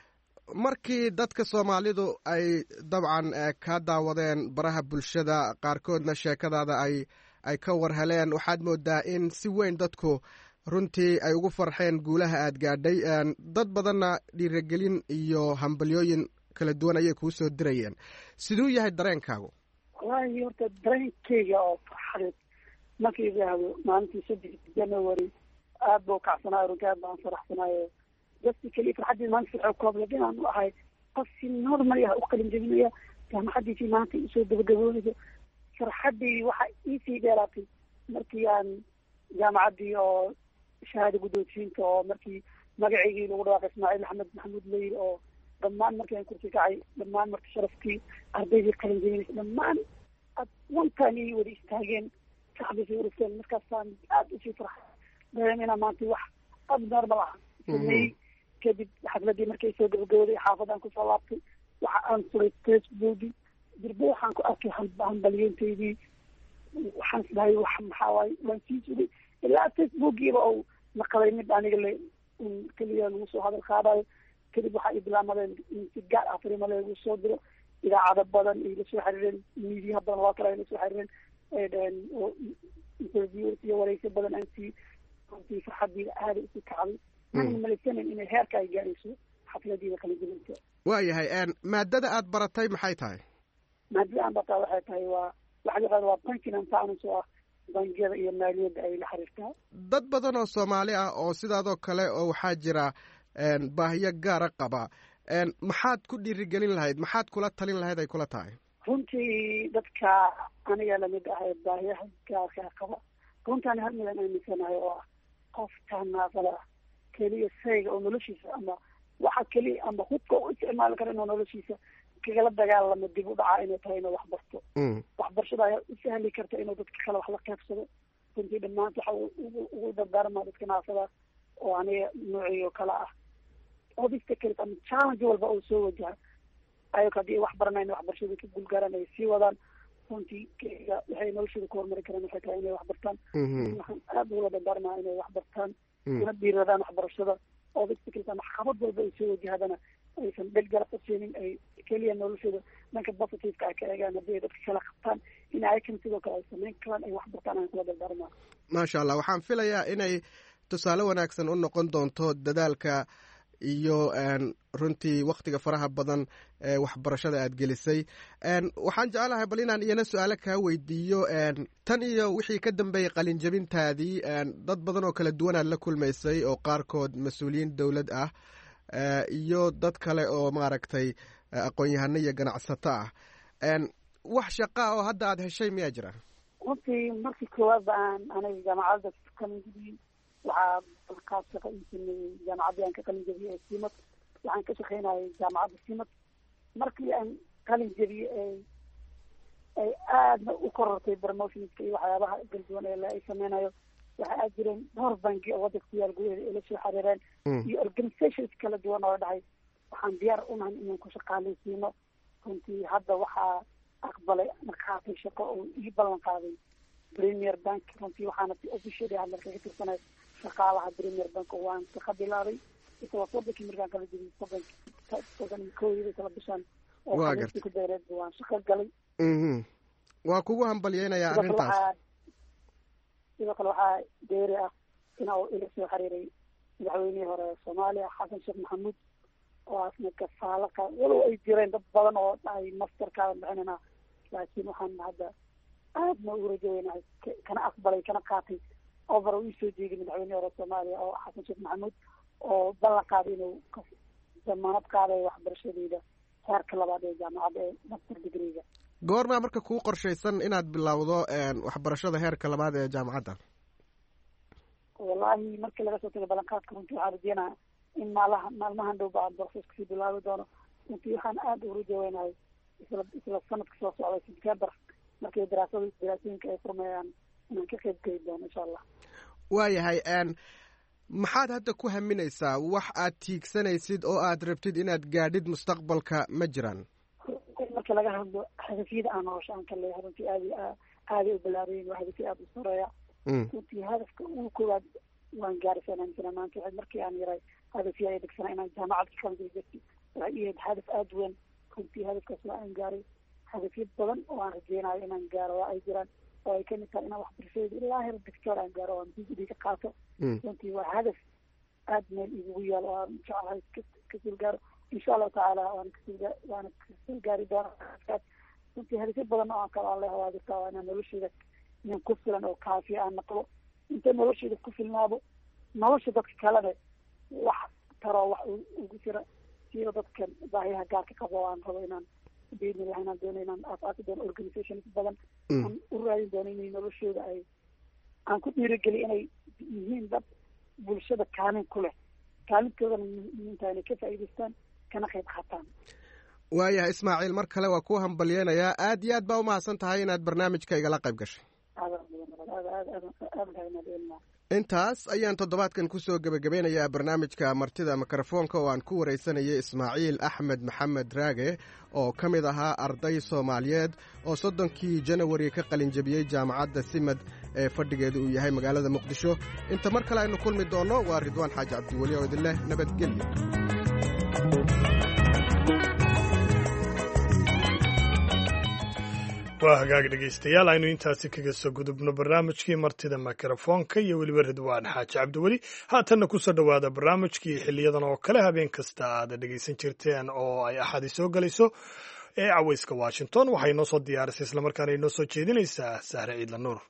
markii dadka Soomaalidu ay dabcan ka daawadeen baraha bulshada qaarkoodna sheekadaada ay ka warheleen waxaad moodaa in si weyn dadku runtii ay ugu farxeen guulaha aad gaadhay dad badanna dhiirigelin iyo hambalyooyin kala duwan ayay kuu soo dirayeen siduu yahay dareenkaagu wallaahi horta dareenkeyga oo farxadeed markii idhaahdo maalintii 3 January aad buu kacsanaayo runtii aad baan faraxsanaayo dadka keliya farxaddii maanta firxo koob laakiin aan u ahay qof si normal ah u qalin jebinaya jaamacaddiisii maanta isoo gabagaboonayso farxaddii waxa iisii dheeraatay markii aan jaamacaddii oo shahaado guddoonsiinta oo markii magaceygii lagu dhawaaqay Ismaaciil Axmed Maxamuud Leyl oo dhammaan markii aan kursi kacay dhammaan markii sharafkii ardaydii qalin jebinaysa dhammaan wantaanii wada istaageen shacbisii urufteen markaasaan aad usii farxay dareemina maanta wax abnormal ah sameeyey kadib xafladii markay soo gabagabooday xaafadaan kusoo laabtay waxa aan furay facebookii dirbo waxaan ku arkay hambalyeentaydii waxaan isdahay wax maxaa waaye waan sii sugay ilaa facebookiiba uu naqaday mid aniga le keliya lagu soo hadal qaadayo kadib waxaa i bilaamadeen in si gaar ah farimo lagu soo diro idaacado badan ay la soo xiriireen miidiyaha badan loo kale ay la soo xiriireen ay dhaheen oo interviews iyo wareysi badan aan sii runtii farxaddiida aada usii kacday mana malaysanen inay heerka ay gaarayso xafladiida kala jebinta waayahay maadada aad baratay maxay tahay maadada aan bartaa waxay tahay waa waxa la waa banking and finance oo ah bangiyada iyo maaliyadda ay la xiriirtaa dad badan oo Soomaali ah oo sidaadoo kale oo waxaa jira baahiyo gaara qaba maxaad ku dhiirigelin lahayd maxaad kula talin lahayd ay kula tahay runtii dadka aniga lamid ahay baahiyaha gaarka qaba runtaan hal midan aaminsanahay oo ah qofka naafada keliya sayga oo noloshiisa ama waxa keliya ama hubka u isticmaali kara inuu noloshiisa kagala dagaalamo dib u dhaca inay tahay inuu wax barto waxbarashada ayaa u sahli karta inuu dadka kale wax la qaybsado runtii dhammaanta waxa ugu dardaarmaa dadka naafada oo aniga noocii oo kale ah obstacles ama challenge walba uu soo wajaha ayaga haddii wax baranayna waxbarashada ka guulgaaraan ay sii wadaan runtii waxay noloshooda ku horumari karaan waxay tahay inay wax bartaan waxaan aada ugula dardaarmaa inay wax bartaan una dhiiradaan waxbarashada obstacles ama caqabad walba ay soo wajahadana aysan dheg garab qabseenin ay keliya noloshooda dhanka positiveka ay ka eegaan haddii ay dadka kala qabtaan in ayakan sidoo kale ay samayn karaan ay wax bartaan aan kula dardaarmaa maasha allah waxaan filayaa inay tusaale wanaagsan u noqon doonto dadaalka iyo runtii waktiga faraha badan ee waxbarashada aad gelisay waxaan jeclahay bal inaan iyana su-aalo kaa weydiiyo tan iyo wixii ka dambeeyey qalinjabintaadii dad badan oo kala duwan aad la kulmaysay oo qaarkood mas-uuliyiin dowlad ah iyo dad kale oo maaragtay aqoon-yahano iyo ganacsato ah wax shaqa oo hadda aad heshay miyaa jira runtii markii koowaad ba aan aniga jaamacadda kalinjabiyey waxaa dalkaas shaqa ii sameeyey jaamacaddii aan ka qalin jabiyey ee simad waxaan ka shaqaynayay jaamacadda simad markii aan qalin jabiyey ay aadna u korortay promotionska iyo waxyaabaha galduwan ee ay sameynayo waxa aad jireen dhowr banki oo waddanka ku yaal gudaheeda ay la soo xiriireen iyo organizations kala duwan oo dhahay waxaan diyaar unahay inaan ku shaqaalaysiino runtii hadda waxaa aqbalay markaatay shaqo oo ii ballan qaaday premier bank runtii waxaana si officially hadda kaga tirsanay shaqaalaha premier bank oo waan shaqa bilaabay isagoo soddonkii markaan kala jebiyey soddon iyo kooyada kala bishaan oo khamiistii ku dheereed waan shaqo galay waa kugu hambalyeynayaa arrintaas sidoo kale waxaa dheeri ah in uu ila soo xiriiray madaxweynihii hore Soomaaliya Xasan Sheekh Maxamuud oo asna kafaalaqa walow ay jireen dad badan oo ay masterka bixinayna laakiin waxaan hadda aadna u rajaynahay kana aqbalay kana qaatay over uu soo jeediyay madaxweynihii hore Soomaaliya oo Xasan Sheekh Maxamuud oo ballan qaaday inuu damaanad qaaday waxbarashadeeda heerka labaad ee jaamacadda ee master degree-ga goormaa marka kuu qorshaysan inaad bilowdo waxbarashada heerka labaad ee jaamacadda wallaahi markii laga soo tagay ballanqaadka runtii waxaan rajeynayaa in maalmahan dhow baan process kasii bilaabi doono runtii waxaan aada u rajaweynahay isla sanadka soo socda September markay daraasooyinka ay furmayaan inaan ka qayb geli doono insha allah waayahay maxaad hadda ku haminaysaa wax aad tiigsanaysid oo aad rabtid inaad gaadhid mustaqbalka ma jiraan marka laga hadlo hadafyada aan nolosha aan ka leeyahay runtii aaday u ballaaran waa hadafyo aada u sareeya runtii hadafka ugu koowaad waan gaarsanaan jiraa maanta waxay markii aan yaray hadafya ay dhigsanaa inaan jaamacad ka qalin jirtay waxay iyayd hadaf aada weyn runtii hadafkaas waa aan gaaray hadafyo badan oo aan rajeynayo inaan gaaro waa ay jiraan oo ay kamid tahay inaan waxbarashadeyda ilaa heer doctor aan gaaro oo aan PhD ka qaato runtii waa hadaf aada meel igugu yaal oo aan jeclahay kasoo gaaro insha allahu tacaala waana kasoo gaari doonaa runtii hadafyo badan oo aan kala aan leeha waa jirtaa waa inaan nolosheyda inaan ku filan oo kaafiya aan naqdo inta nolosheyda ku filnaado nolosha dadka kalena wax taroo wax ugu jira siyo dadkan baahiyaha gaarka qabo aan rabo inaan biidnilah inaan doono inaan aasaasi doono organizations badan aan u raadin doono inay noloshooda ay aan ku dhiirigeliyo inay yihiin dad bulshada kaalin ku leh kaalintoodana muhiimtahay inay ka faa'iidaystaan kana qayb qaataan waayahay ismaaciil mar kale waa ku hambalyeynayaa aad iyo aad baa umahadsan tahay inaad barnaamijka igala qayb gashay intaas ayaan toddobaadkan kusoo gebagabeynayaa barnaamijka martida mikrofoonka oo aan ku wareysanayay ismaaciil axmed maxamed raage oo ka mid ahaa arday soomaaliyeed oo 30 janawari ka qalin jabiyey jaamacadda simad ee fadhigeedu uu yahay magaalada muqdisho inta mar kale aynu kulmi doonno waa ridwaan xaaji cabdiweli oo idin leh nabadgelyo. waa hagaag dhegaystayaal aynu intaasi kaga soo gudubno barnaamijkii martida mikrofoonka iyo weliba ridwaan xaaji cabdiweli haatanna kusoo dhowaada barnaamijkii xiliyadan oo kale habeen kasta aad dhegaysan jirteen oo ay axadi soo gelayso ee caweyska washington waxay noo soo diyaarisay islamarkaana inoo soo jeedinaysaa sahre ciidla nuur.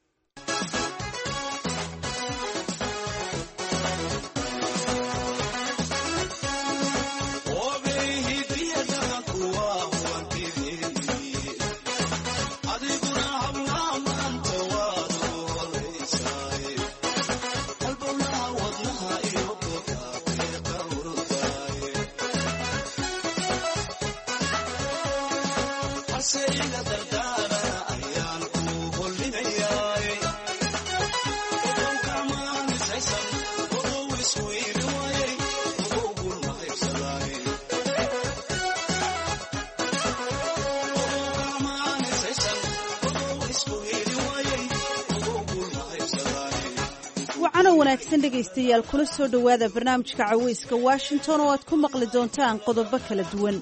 wanaagsan dhegaystayaal kula soo dhowaada barnaamijka caweyska washington oo aad ku maqli doontaan qodobo kala duwan.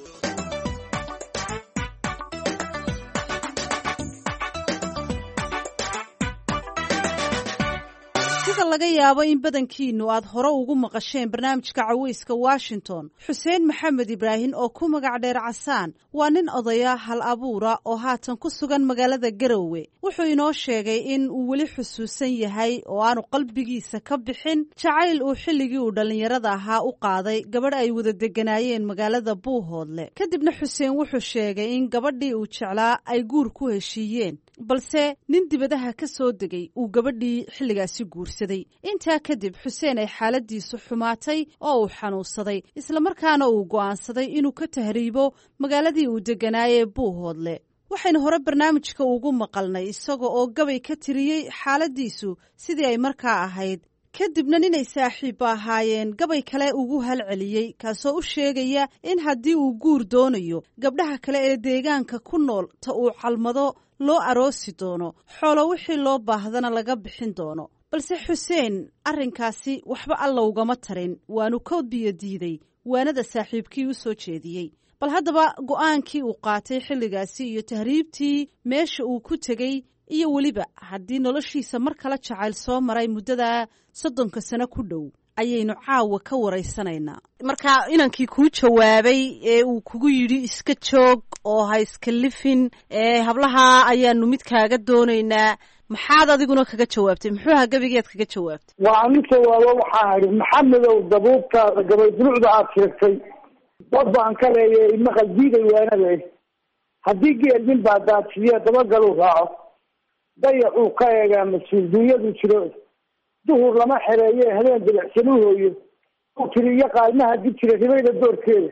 sida laga yaabo in badankiinu aad hore ugu maqasheen barnaamijka caweyska washington xuseen maxamed ibraahim oo ku magac dheer casaan waa nin odaya hal abuura oo haatan ku sugan magaalada garowe wuxuu inoo sheegay in uu weli xusuusan yahay oo aanu qalbigiisa ka bixin jacayl uu xilligii uu dhallinyarada ahaa u qaaday gabadh ay wada deganaayeen magaalada buuhoodle kadibna xuseen wuxuu sheegay in gabadhii uu jeclaa ay guur ku heshiiyeen balse nin dibadaha ka soo degay uu gabadhii xilligaasi guursaday intaa kadib xuseen ay xaaladiisu xumaatay oo uu xanuunsaday islamarkaana uu go'aansaday inuu ka tahriibo magaaladii uu deganaayee buuhoodle waxaynu hore barnaamijka ugu maqalnay isaga oo gabay ka tiriyey xaaladiisu sidii ay markaa ahayd kadibna ninay saaxiibba ahaayeen gabay kale ugu halceliyey kaasoo u sheegaya in haddii uu guur doonayo gabdhaha kale ee deegaanka ku nool ta uu calmado loo aroosi doono xoolo wixii loo baahdana laga bixin doono balse xuseen arrinkaasi waxba alla ugama tarin waanu ka biyo diiday waanada saaxiibkii u soo jeediyey bal haddaba go'aankii uu qaatay xilligaasi iyo tahriibtii meesha uu ku tegey iyo weliba haddii noloshiisa mar kale jacayl soo maray muddada 30 sano ku dhow ayaynu caawa ka waraysanaynaa marka inankii kuu jawaabay ee uu kugu yidhi iska joog oo ha iska lifin hablaha ayaanu mid kaaga doonaynaa maxaad adiguna kaga jawaabtay muxuu ahaa gabigeed kaga jawaabtay waa nin jawaabo waxaa idhi maxamedow dabuubtaada gabay duruucda aad sheegtay dad baan ka leeyay maqal diiday waanade haddii geel nin baa daadsiiye dabagaluu raaco dayacuu ka eegaa mas-uul duunyadu jiro duhur lama xereeye habeen bilicsanuu hooyo u tiriyo qaalmaha dib jira ribayda doorkeeda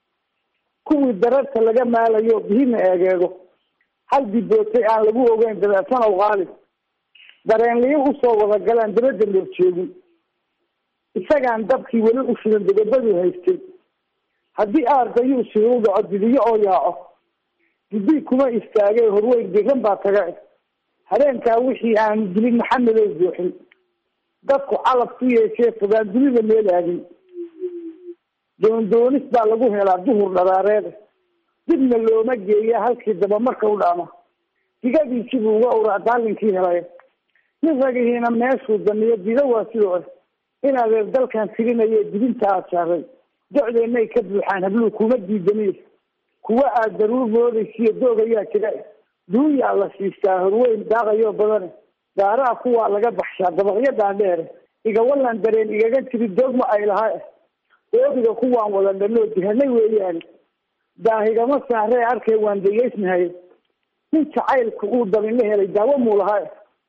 kuwii dararta laga maalayo bihina eegeego hal dibootay aan lagu ogeyn dabeecsan ow qaalib dareenliyo usoo wada galaan dabadda loo jeegin isagaan dabkii weli u shidan degabaduu haystay haddii aardayuu sida u dhaco didiyo oo yaaco gudbii kuma istaagee horweyn degan baa taga habeenkaa wixii aanu dilin maxamed oo buuxin dadku calaf ku yeeshee fogaan dunida meel aadin doondoonis baa lagu helaa duhur dharaareed dibna looma geeya halkii daba marka u dhaama digadiisibuu uga uraa daalinkii helay nin ragihiina meeshuu damiyo diga waa sidoo in adeer dalkan tirinaye dibinta aad saaray docdeennay ka buuxaan habluu kuma diidamiy kuwa aad daruur moodaysiyo doog ayaa jira duunyaa la siistaa horweyn daaqayoo badane daaraha kuwaa laga baxshaa dabaqyo dhaadheere igawallan dareen igaga tiri doogma ay lahaa oobiga kuwaan wada dhaloo dihanay weeyaani daahigama saaree arkay waan dayeysnahay nin jacaylka uu dabinla helay daawo muu lahaa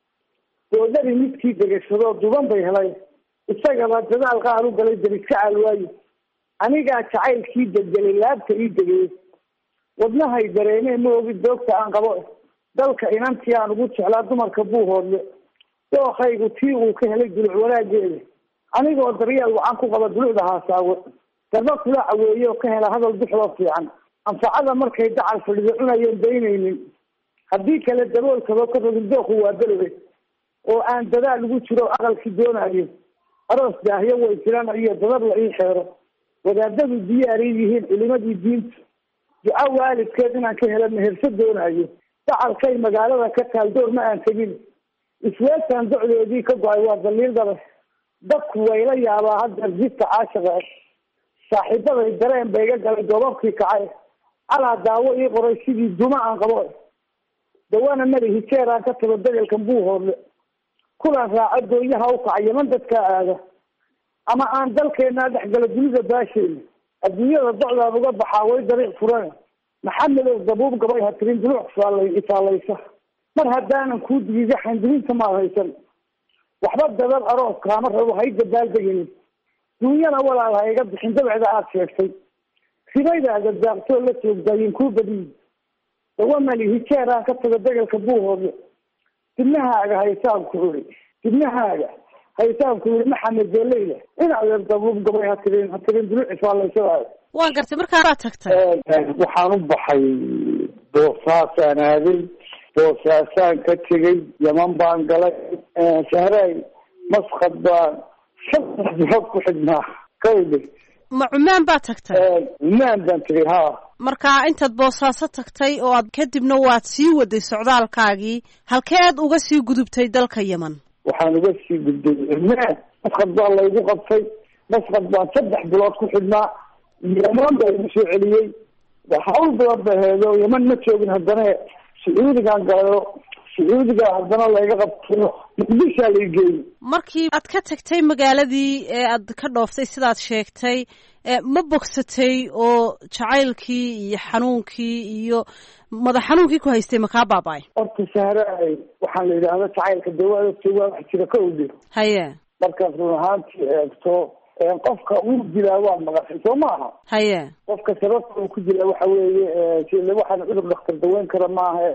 doodari midkii degashadoo duban bay helay isagaba dadaal qaar u galay daris ka caalwaaye anigaa jacaylkii delgelay laabta ii degeyey wadnahay dareemee ma ogi doogta aan qabo dalka inantii aan ugu jeclaa dumarka buu hoodle dookaygu tii uu ka helay duluc wanaageeda anigoo daryeel wacan ku qaba dulucda haasaawe darba kula caweeye oo ka hela hadal duxdoo fiican anfacada markay dacal fadhido cunayeen daynaynin haddii kale daboolkaba ka rogin dooku waa belowe oo aan dadaal ugu jiro aqalkii doonayo aroos daahyo way jiraan iyo dadab la ii xeero wadaadadu diyaaray yihiin culimadii diinta duca waalidkeed inaan ka hela meherso doonayo dacalkay magaalada ka taal door ma aan tegin isweesaan docdoodii ka go-ay waa daliildaba dadku wayla yaabaa haddeer jidka caashiqa saaxiibaday dareen ba iga galay doobabkii kacay calaa daawo ii qoray sidii duma aan qabo dawana mari hijeeraan ka tago degelkan buu hoodle kulaan raaco dooyaha u kaca yaman dadkaa aada ama aan dalkeenaa dhexgalo dunida baasheena adduunyada docdaan uga baxaa way dariic furan maxamedow dabuub gabay ha tirin duluc isaalaysa mar haddaanan kuu digigaxan dilinta maad haysan waxba dabad aroos kaama rabo hayda baaldeginin duunyana walaal ha iga bixin dabcda aad sheegtay ribaydaada daaqtoo la joogdaayin kuu badiyi dawa mali hijeeraan ka tago degelka buu hoodle dibnahaaga haysaanku uri dibnahaaga haysaanku uri maxamed beeleyla in adeer dabuub gabay ha tirin duluc isaalaysa waan gartay markaa baad tagtay waxaan u baxay boosaasaan aaday boosaasaan ka tegay yaman baan galay sahraay masqad baan 3 bilood ku xidhnaa kawde ma cumaan baad tagtay cumaan baan tegay ha markaa intaad boosaaso tagtay oo aad kadibna waad sii waday socdaalkaagii halkee aad uga sii gudubtay dalka yeman waxaan uga sii gudbay cumaan masqad baa laygu qabtay masqad baan 3 bilood ku xidhnaa yaman baa igu soo celiyey hawl badan ba heedo yaman ma joogin haddana sacuudigaan galayo sacuudiga haddana layga qabto muqdishaa lay geeyey markii aad ka tagtay magaaladii ee aad ka dhooftay sidaad sheegtay ma bogsatay oo jacaylkii iyo xanuunkii iyo madax xanuunkii ku haystay makaa baaba-ay horta sahraay waxaan la yidhaahda jacaylka dawaadogta waa wax jira ka owde haye markaad run ahaantii eegto qofka uu dilaa waa maqashay soo maaha haye qofka sababta uu ku dilaa waxa weeye waxaan cudur dhakhtar daweyn kara maaha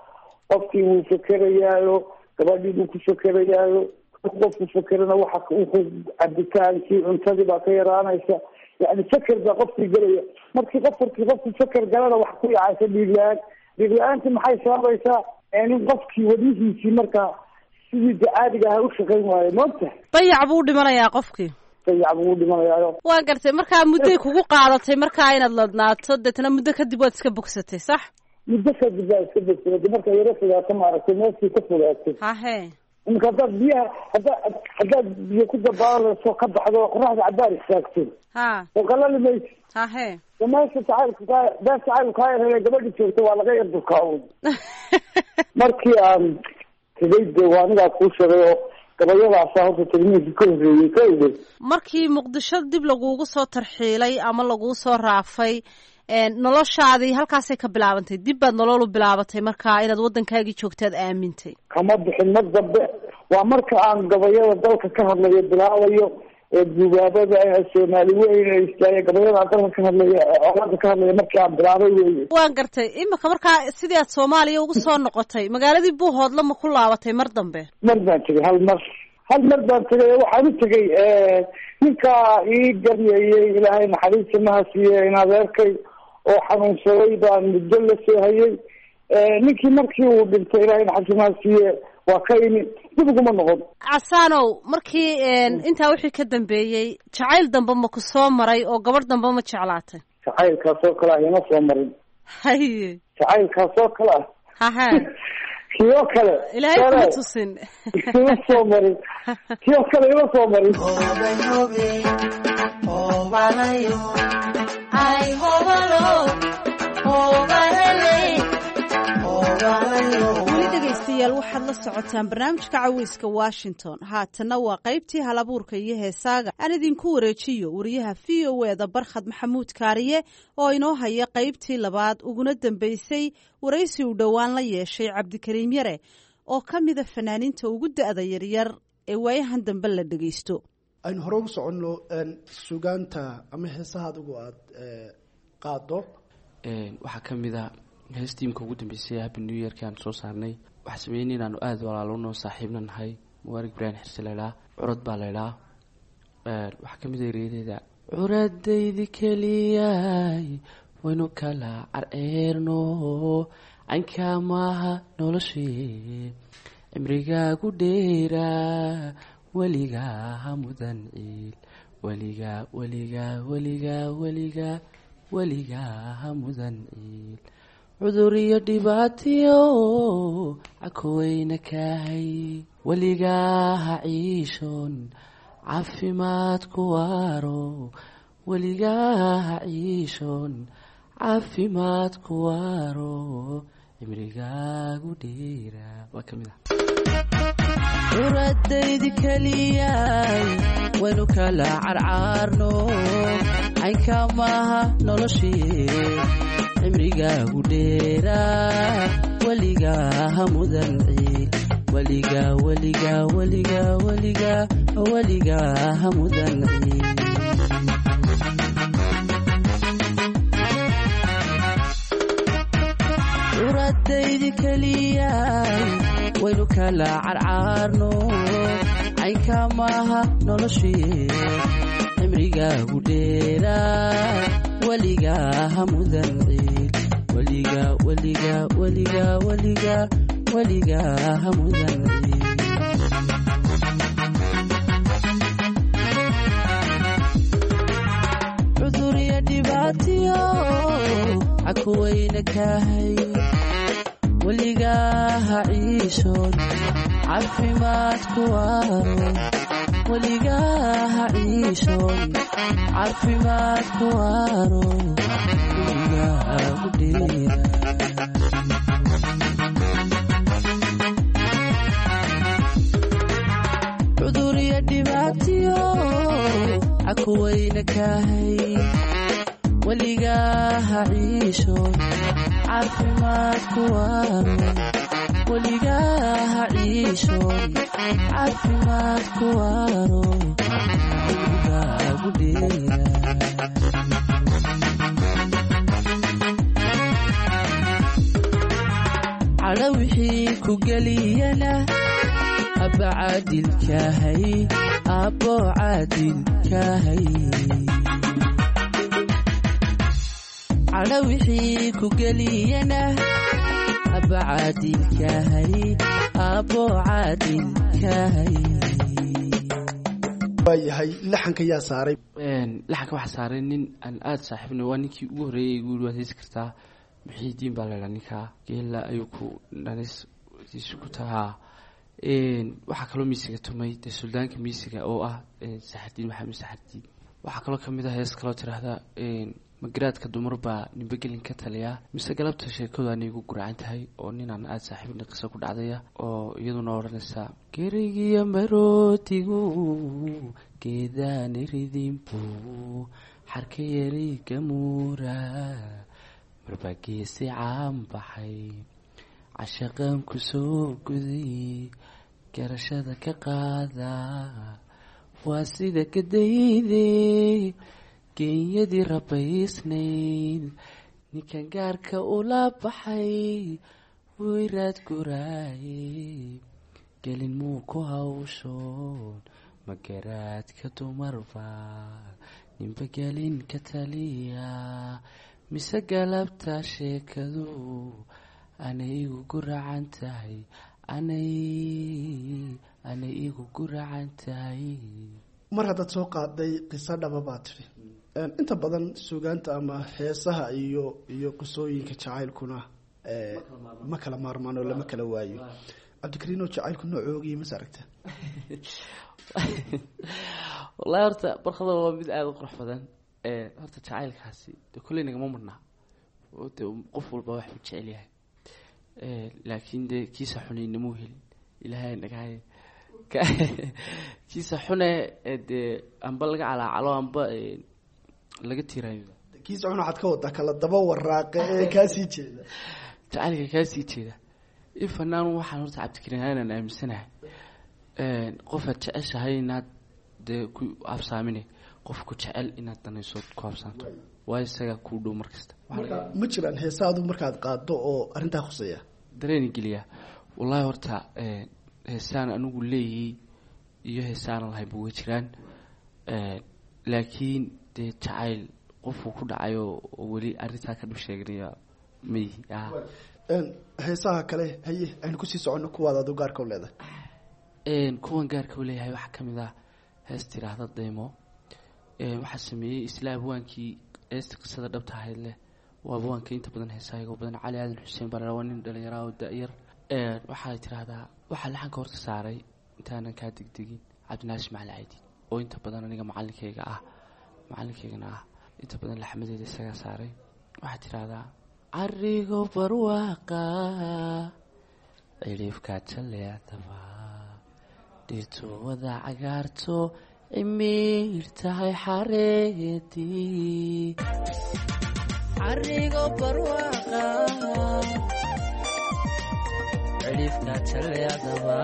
qofkii wuu fakerayaayo gabadhii buu ku fakerayaayo qofku fakerana waxa wuxuu cabitaankii cuntadii baa ka yaraanaysa yani faker baa qofkii gelaya markii qofku faker galana wax ku yacaysa dhiig la-aan dhiig la-aanti maxay sababaysaa in qofkii wadnihiisii markaa sidii caadiga aha u shaqayn waayo moogtahay dayac buu dhimanayaa qofkii waa gartay markaa mudday kugu qaadatay markaa inaad ladnaato deetna muddo kadib waad iska bogsatay sax muddo kadib baa iska bogsatay markaa yaro fogaato maaragtay meeshii ka fogaatay hahe imika haddaad biyaha haddaad biyo ku dabaalayso ka baxdo qoraxda cabaar istaagto ha oo qalali maysi hahe meesha jacaylku kaa yarhele gabadhi joogto waa laga yar dulkaawo markii aan tegay de waa anigaa kuu sheegay oo gabayadaasa horta tagniinkii ka horreeyey ka ide markii muqdisho dib lagugu soo tarxiilay ama laguu soo raafay noloshaadii halkaasay ka bilaabantay dib baad nolol u bilaabatay markaa inaad waddankaagii joogtaad aamintay kama bixin mar dambe waa marka aan gabayada dalka ka hadlayo bilaabayo duubaabada soomaali weyn istaaye gabayada dalka ka hadlaya colaada ka hadlaya markii aan bilaabay wey waan gartay imika markaa sidii aad soomaaliya ugu soo noqotay magaaladii buuhoodla ma ku laabatay mar dambe mar baan tegay hal mar baan tegay waxaan u tegay ninkaa ii garyayey ilaahay naxariista maha siiye in adeerkay oo xanuunsaday baan muddo la soo hayay ninkii markii uu dhintay ilaahay naxariimaa siiye waa ka imi dib uguma noqon. casaanow markii intaa wixii ka dambeeyey jacayl dambe ma ku soo maray oo gabadh dambe ma jeclaatay? jacaylkaasoo kale ah ima soo marin. haye jacaylkaasoo kale ah haha kiyoo kale ilaahay kuma tusin ima soo marin kiyoo kale ima soo marin. weli dhegaystayaal waxaad la socotaan barnaamijka caweyska washington. haatanna waa qaybtii halabuurka iyo heesaaga aan idinku wareejiyo wariyaha v o eda barkhad maxamuud kaariye oo inoo haya qaybtii labaad uguna dambeysay waraysi uu dhowaan la yeeshay cabdikariim yare oo ka mida fanaaniinta ugu da-da yaryar ee waayahan dambe la dhegaysto. aynu hore ugu soconno sugaanta ama heesaha adigu aad qaado. waxaa ka mid a heestiimka ugu dambeysay happy new yearki aan soo saarnay waxaa sameeyey inaanu aada walaalonoo saaxiibna nahay mubaarag ibraahim xirse laydhaa curad baa laydhaa. waxaa ka mid a ereyadeeda curadaydi keliyay waynu kala carceerno caynkaa maaha noloshee cimrigaagu dheeraa weligaa ha mudan ciil weligaa weligaa weligaa weligaa weligaa ha mudan ciil cudur iyo dhibaatiyo cakoweyna kaahay weligaa ha ciishon caafimaad ku waaro weligaa ha ciishon caafimaad ku waaro cimrigaagu dheera. waa ka mid ah curadaydi keliyay waynu kala carcaarno caynka maaha noloshii cimrigaagu dheeraa weligaa ha mudan ciil weligaa weligaa weligaa weligaa weligaa ha mudan ciil. curadaydi keliyay waynu kala carcaarno caynka maaha noloshii cimrigaagu dheeraa weligaa ha mudan ciil weligaa weligaa weligaa weligaa weligaa ha mudan ciil. cudur iyo dhibaatiyo cakuweyna kaahay weligaa ha ciishon caafimaad ku waaro weligaa ha ciishon caafimaad ku waaro weligaa ku dheera. cudur iyo dhibaatiyo cakuweyna kaahay weligaa ha ciishon caafimaad ku waaro weligaa ha ciishon caafimaad ku waaro weligaa ku dheera. cadho wixii ku geliyana abba caadilkaahay abbo caadilkaahay cadho wixii ku geliyana abba caadilkaahay abbo caadilkaahay. waayahay laxanka yaa saaray? laxanka waxaa saaray nin aan aada saaxiibna waa ninkii ugu horreeyay igu waad heesi kartaa muxiidiin baa laydhaa ninkaa geella ayuu ku dhanistiisu ku tahaa. waxaa kaloo miisiga tumay dee suldaanka miisiga oo ah saxardiin maxamed saxardiin. waxaa kaloo kamid ah hees kaloo tiraahda magaraadka dumar baa nimbagelin ka taliya mise galabta sheekadu aanay igu guracan tahay oo ninaan aada saaxiibna qiso ku dhacdaya oo iyaduna odhanaysa gerigiyo marootigu geedaani ridinbu xarka yari gamuura marbaa geesi caan baxay cashaqan ku soo guday garashada ka qaada waa sida kadayde genyadii rabaysnayd ninkan gaarka ula baxay wiraad guraaye gelin muu ku hawshoon magaraadka dumarba ninba gelin ka taliya mise galabta sheekadu anay igu guracan tahay anay igu guracan tahay. mar haddaad soo qaaday qiso dhaba baa tidhi inta badan suugaanta ama heesaha iyo qisooyinka jacaylkuna ma kala maarmaan oo lama kala waayo. cabdikariin oo jacaylku noocoogii mas aragta? wallahi horta barkada waa mid aada u qurux badan. horta jacaylkaasi dee kolley nagama marnaa oo dee qof walba wax u jecel yahay, laakiin dee kiisa xunay namuu helin ilaahay nagahay kiisa xune dee amba laga calaacalo amba laga tiraayo. kiisa xun waxaad ka wadaa kala daba waraaqe ee kaasii jeeda jacaylka kaasii jeeda. fanaan waxaan horta cabdikariin aanan aaminsanahay qofaad jeceshahay inaad dee ku absaamine qofku jecel inaad danaysood ku absaanto waa isaga kuu dhow markasta. ma jiraan heesaadu markaad qaado oo arrintaa khuseeya dareeni geliya? wallahi horta heesaan anigu leeyay iyo heesaan lahayba way jiraan, laakiin dee jacayl qofku ku dhacayo oo weli arrintaa ka dhib sheeganaya may heesaha kale haye aynu kusii soconno kuwaad adu gaarka u leedahay. kuwan gaarka u leeyahay waxaa ka mid ah hees tiraahda daymo. waxaa sameeyey isla abwaankii heesta qisada dhabta ahayd leh, waa abwaanka inta badan heesahayga badan cali aadan xuseen baa waa nin dhalinyara oo da-yar. waxay tiraahdaa waxaa laxanka horta saaray intaanan kaa degdegin cabdinaasir macali caydi oo inta badan aniga macalinkaygana ah inta badan laxmadeeda isagaa saaray. waxaa tiraahdaa carigo barwaaqa cirifkaa jaleecdaba dhirtu wada cagaarto cimiir tahay xareedii. carigo barwaaqa cirifkaa jaleecdaba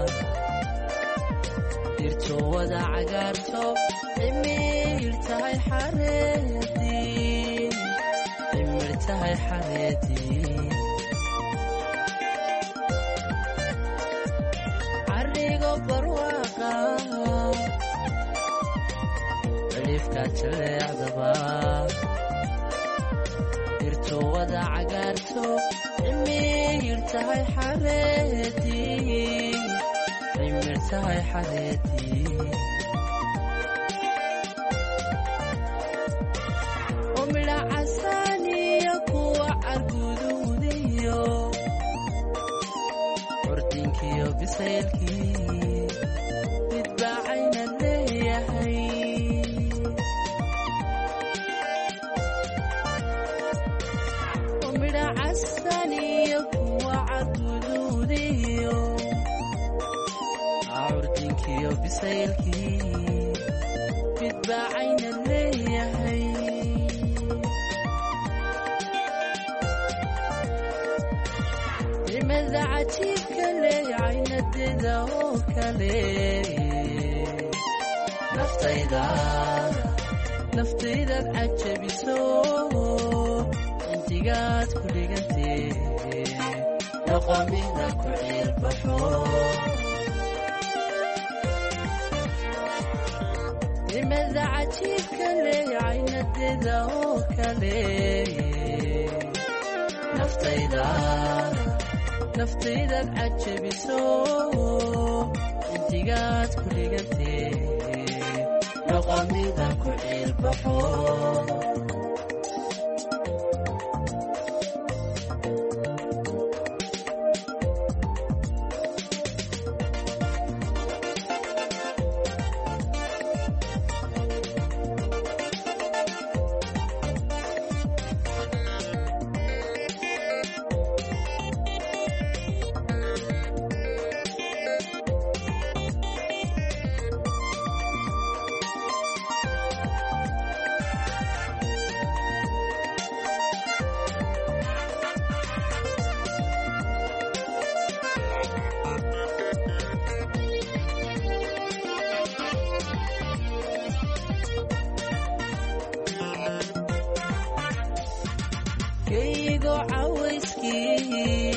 dhirtu wada cagaarto cimiir tahay xareedii. cimiir tahay xareedii. carigo barwaaqa cirifkaa jaleecdaba dhirtu wada cagaarto cimiir tahay xareedii. cimiir tahay xareedii. umidha casaaniyo kuwa carguduudiyo curdinkiyo bisaylkii midbaacayna leeyahay. umidha casaaniyo kuwa carguduudiyo curdinkiyo bisaylkii midbaacayna leeyahay. nimada cajiibka leh caynadeeda oo kale naftaydaad cajabiso intigaad ku dhigantee noqomida ku ciilbaxo. nimada cajiibka leh caynadeeda oo kale naftaydaad cajabiso intigaad ku dhigantee noqomida ku ciilbaxo. kaygo cawayskii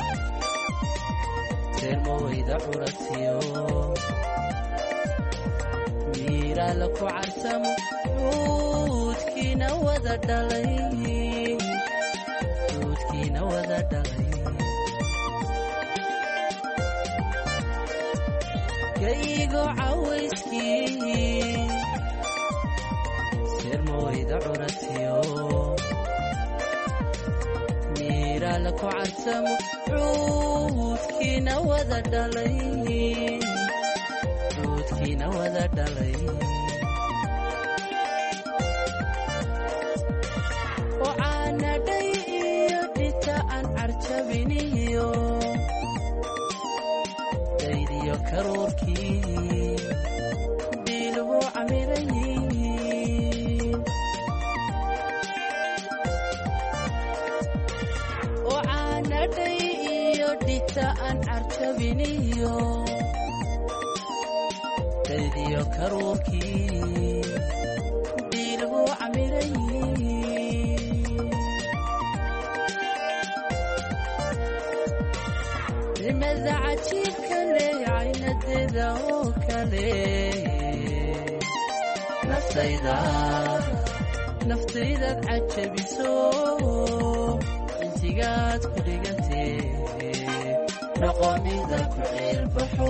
teermawayda curatiyo miiraala ku carsamo duudkiina wada dhalay kaygo cawayskii sirmawayda curatiyo miiraala ku carsamo cuudkiina wada dhalay oo caanadhay iyo dhita aan carjabiniyo daydiyo karuurkii biilugu camirayiin oo caanadhay iyo dhita aan carjabiniyo daydiyo karuurkii biilugu camirayiin rimada cajiibka leh caynadeeda oo kale naftaydaad cajabiso intigaad ku dhigantee noqomida ku ciilbaxo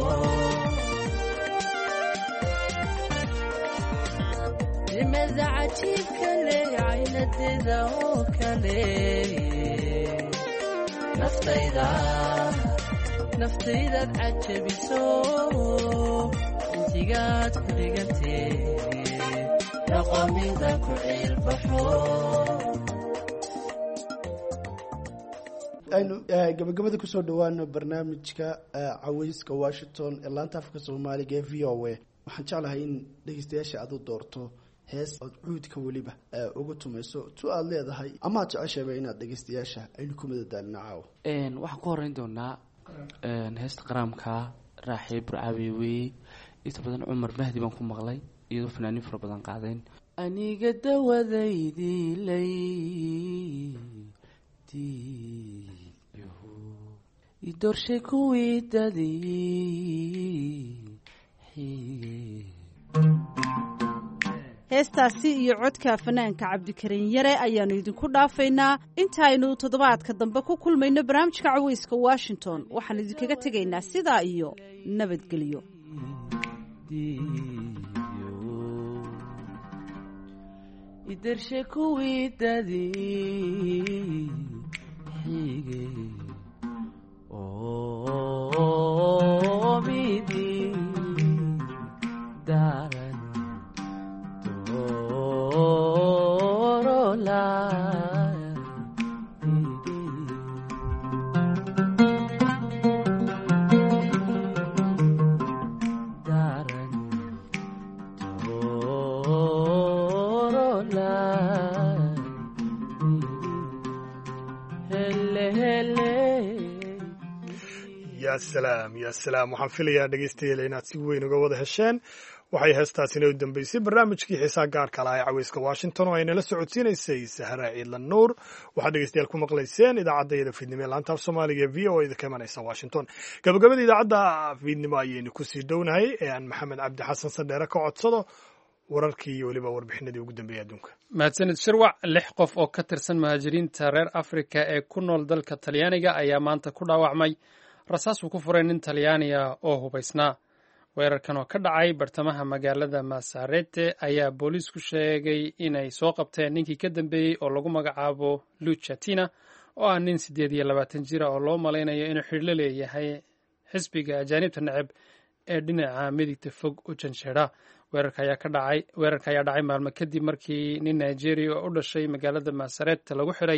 rimada cajiibka leh caynadeeda oo kale naftaydaad cajabiso intigaad ku dhigantee noqomida ku ciilbaxo aynu gabagabada kusoo dhawaano barnaamijka cawayska Washington ee laanta afka Soomaaliga ee VOA. waxaan jeclahay in dhegeystayaasha aad u doorto hees aad cuudka waliba ugu tumayso tu aad leedahay ama aad jeceshahay inaad dhegeystayaasha aynu ku madadaalino caawa. waxaan ku horeyn doonaa heesta qaraamka raaxi burcaawi inta badan Cumar Mahdi baan ku maqlay iyadoo fanaaniin fara badan qaadeen aniga dawadaydii idorshay kuwii dadii heestaasi iyo codka fanaanka cabdikariin yare ayaanu idinku dhaafaynaa intaaynu toddobaadka dambe ku kulmayno barnaamijka cawayska Washington waxaan idinkaga tegaynaa sidaa iyo nabadgelyo. idarshe kuwii dadii xige oo midi daran dorola ya salaam waxaan filayaa dhegeystayaal inaad si weyn uga wada hesheen. waxay heestaasina u dambeysay barnaamijkii xiisaa gaarka lahaa ee cawayska Washington oo ay nala socodsiinaysay Sahra Ciidlan Nuur. waxaad dhegeystayaal ku maqlayseen idaacadda fiidnimo ee laanta af Soomaaliga ee VOA ee ka imanaysa Washington. gabagabada idaacadda fiidnimo ayaynu ku sii dhownahay ee aan Maxamed Cabdi Xasan Sadheere ka codsado wararkii iyo waliba warbixinadii ugu dambeeyay adduunka. mahadsanid shirwac 6 qof oo ka tirsan muhaajiriinta reer Afrika ee ku nool dalka Talyaaniga ayaa maanta ku dhaawacmay rasaas uu ku furay nin Talyaaniga oo hubaysnaa. weerarkan oo ka dhacay bartamaha magaalada Masarete ayaa booliisku sheegay inay soo qabteen ninkii ka dambeeyey oo lagu magacaabo Lucia Tina oo ah nin 28 jir oo loo malaynayo inuu xidhiidh la leeyahay xisbiga ajaanibta neceb ee dhinaca midigta fog u janjeera. weerarka ayaa dhacay maalmo kadib markii nin Nigeria oo u dhashay magaalada Masarete lagu xiray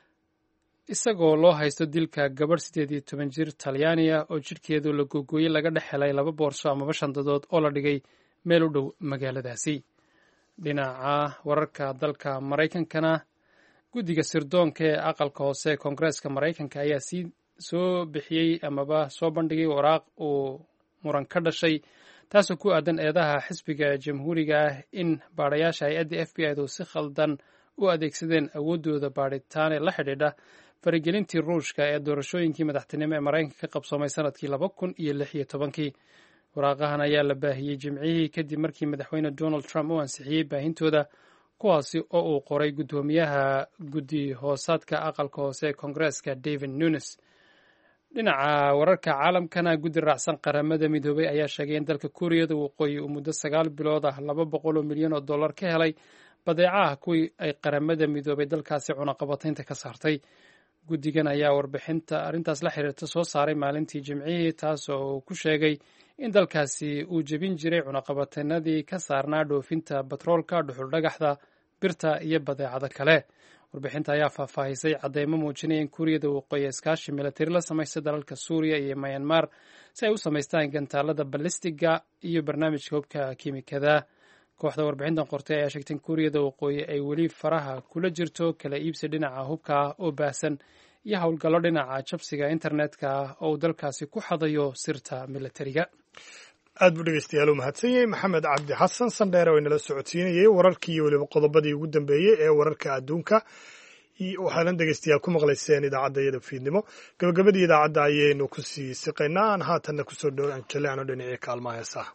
isagoo loo haysto dilka gabadh 18 jir Talyaaniya oo jidhkeedu la googooyey laga dhex helay 2 boorso ama 5 shandadood oo la dhigay meel u dhow magaaladaasi. dhinaca wararka dalka Maraykankana guddiga sirdoonka ee aqalka hoose Koongareeska Maraykanka ayaa soo bixiyey amaba soo bandhigay waraaq uu muran ka dhashay taasoo ku aadan eedaha xisbiga jamhuuriga ah in baadhayaasha hay-adda FBI-du si khaldan u adeegsadeen awooddooda baadhitaan ee la xidhiidha faragelintii ruushka ee doorashooyinkii madaxtinimo ee Maraykanka ka qabsoomay sanadkii 2016. waraaqahan ayaa la baahiyey Jimcihii kadib markii madaxweyne Donald Trump uu ansixiyey baahintooda kuwaasi oo uu qoray guddoomiyaha guddi hoosaadka aqalka hoose ee Koongareeska David Nunes. dhinaca wararka caalamkana guddi raacsan qaramada midoobay ayaa sheegay in dalka kuuriyada waqooyi uu muddo 9 bilood ah $200 milyan ka helay badeecaha kuwii ay qaramada midoobay dalkaasi cunaqabataynta ka saartay. guddigan ayaa warbixinta arrintaas la xiriirta soo saaray maalintii jimcihii taas oo ku sheegay in dalkaasi uu jebin jiray cunaqabataynadii ka saarnaa dhoofinta batroolka, dhuxuldhagaxda, birta iyo badeecado kale. warbixinta ayaa faahfaahisay cadeymo muujinaya in kuuriyada waqooyi iskaashi milatari la samaystay dalalka suuriya iyo myanmar si ay u samaystaan gantaalada balistiga iyo barnaamijka hubka kiimikada. kooxda warbixintan qortay ayaa sheegtay in kuuriyada waqooyi ay weli faraha kula jirto kala iibsi dhinaca hubka oo baahsan iyo howlgallo dhinaca jabsiga internetka oo uu dalkaasi ku xadayo sirta milatariga. aad buu dhegeystayaal u mahadsan yahay maxamed cabdi xasan sandheere oo inala socodsiinayay wararkii iyo weliba qodobadii ugu dambeeyey ee wararka adduunka. waxaanan dhegeystayaal ku maqlayseen idaacadda iyada fiidnimo. gabagabadii idaacadda ayaynu ku sii siqaynaa. aan haatanna kusoo dhowaan jaleecno dhinacii kaalmaha heesaha.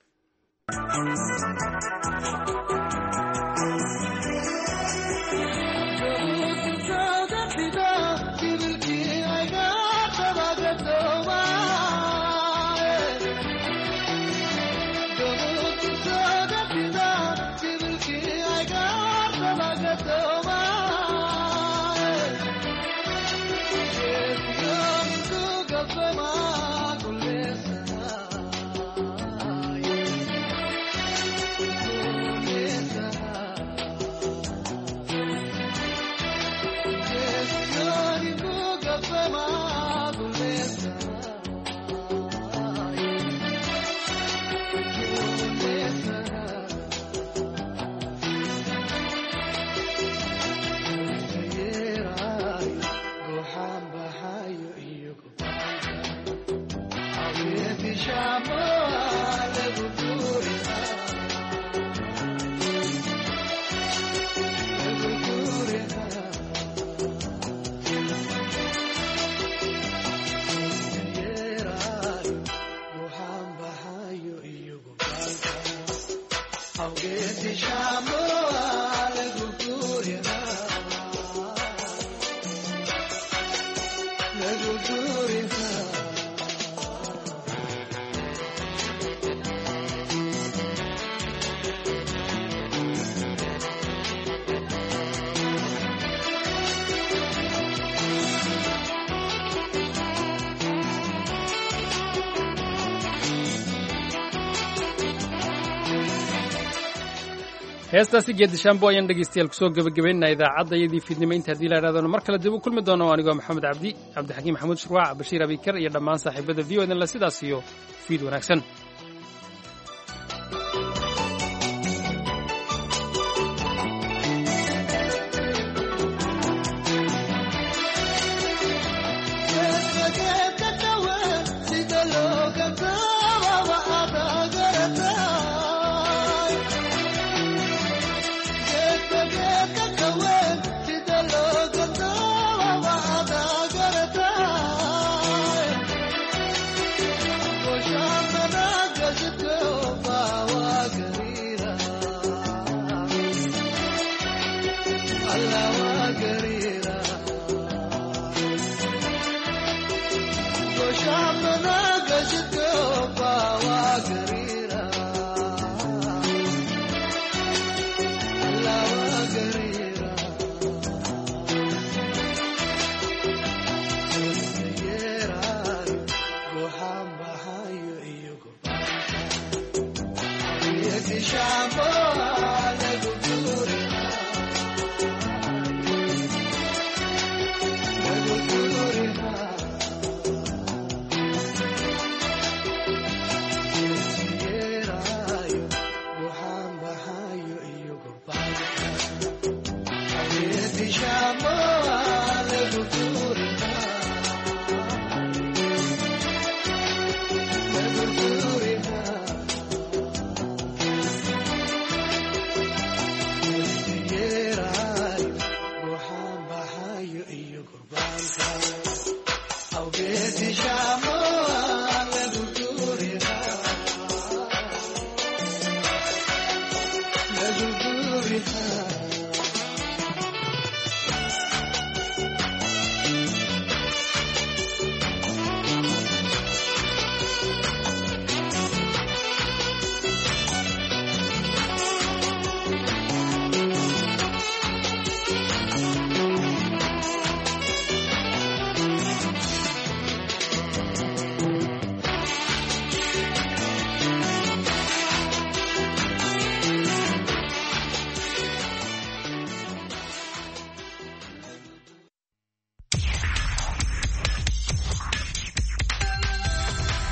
heestaasi geedishaambo ayaan dhegeystayaal kusoo gabagabaynaa idaacadda iyadii fiidnimo inta haddii la idhahdano mar kale dib u kulmi doono anigoo maxamed cabdixakiim maxamuud shurwaac bashiir abikar iyo dhammaan saaxiibada v o idinle sidaas iyo fiid wanaagsan. Shampoo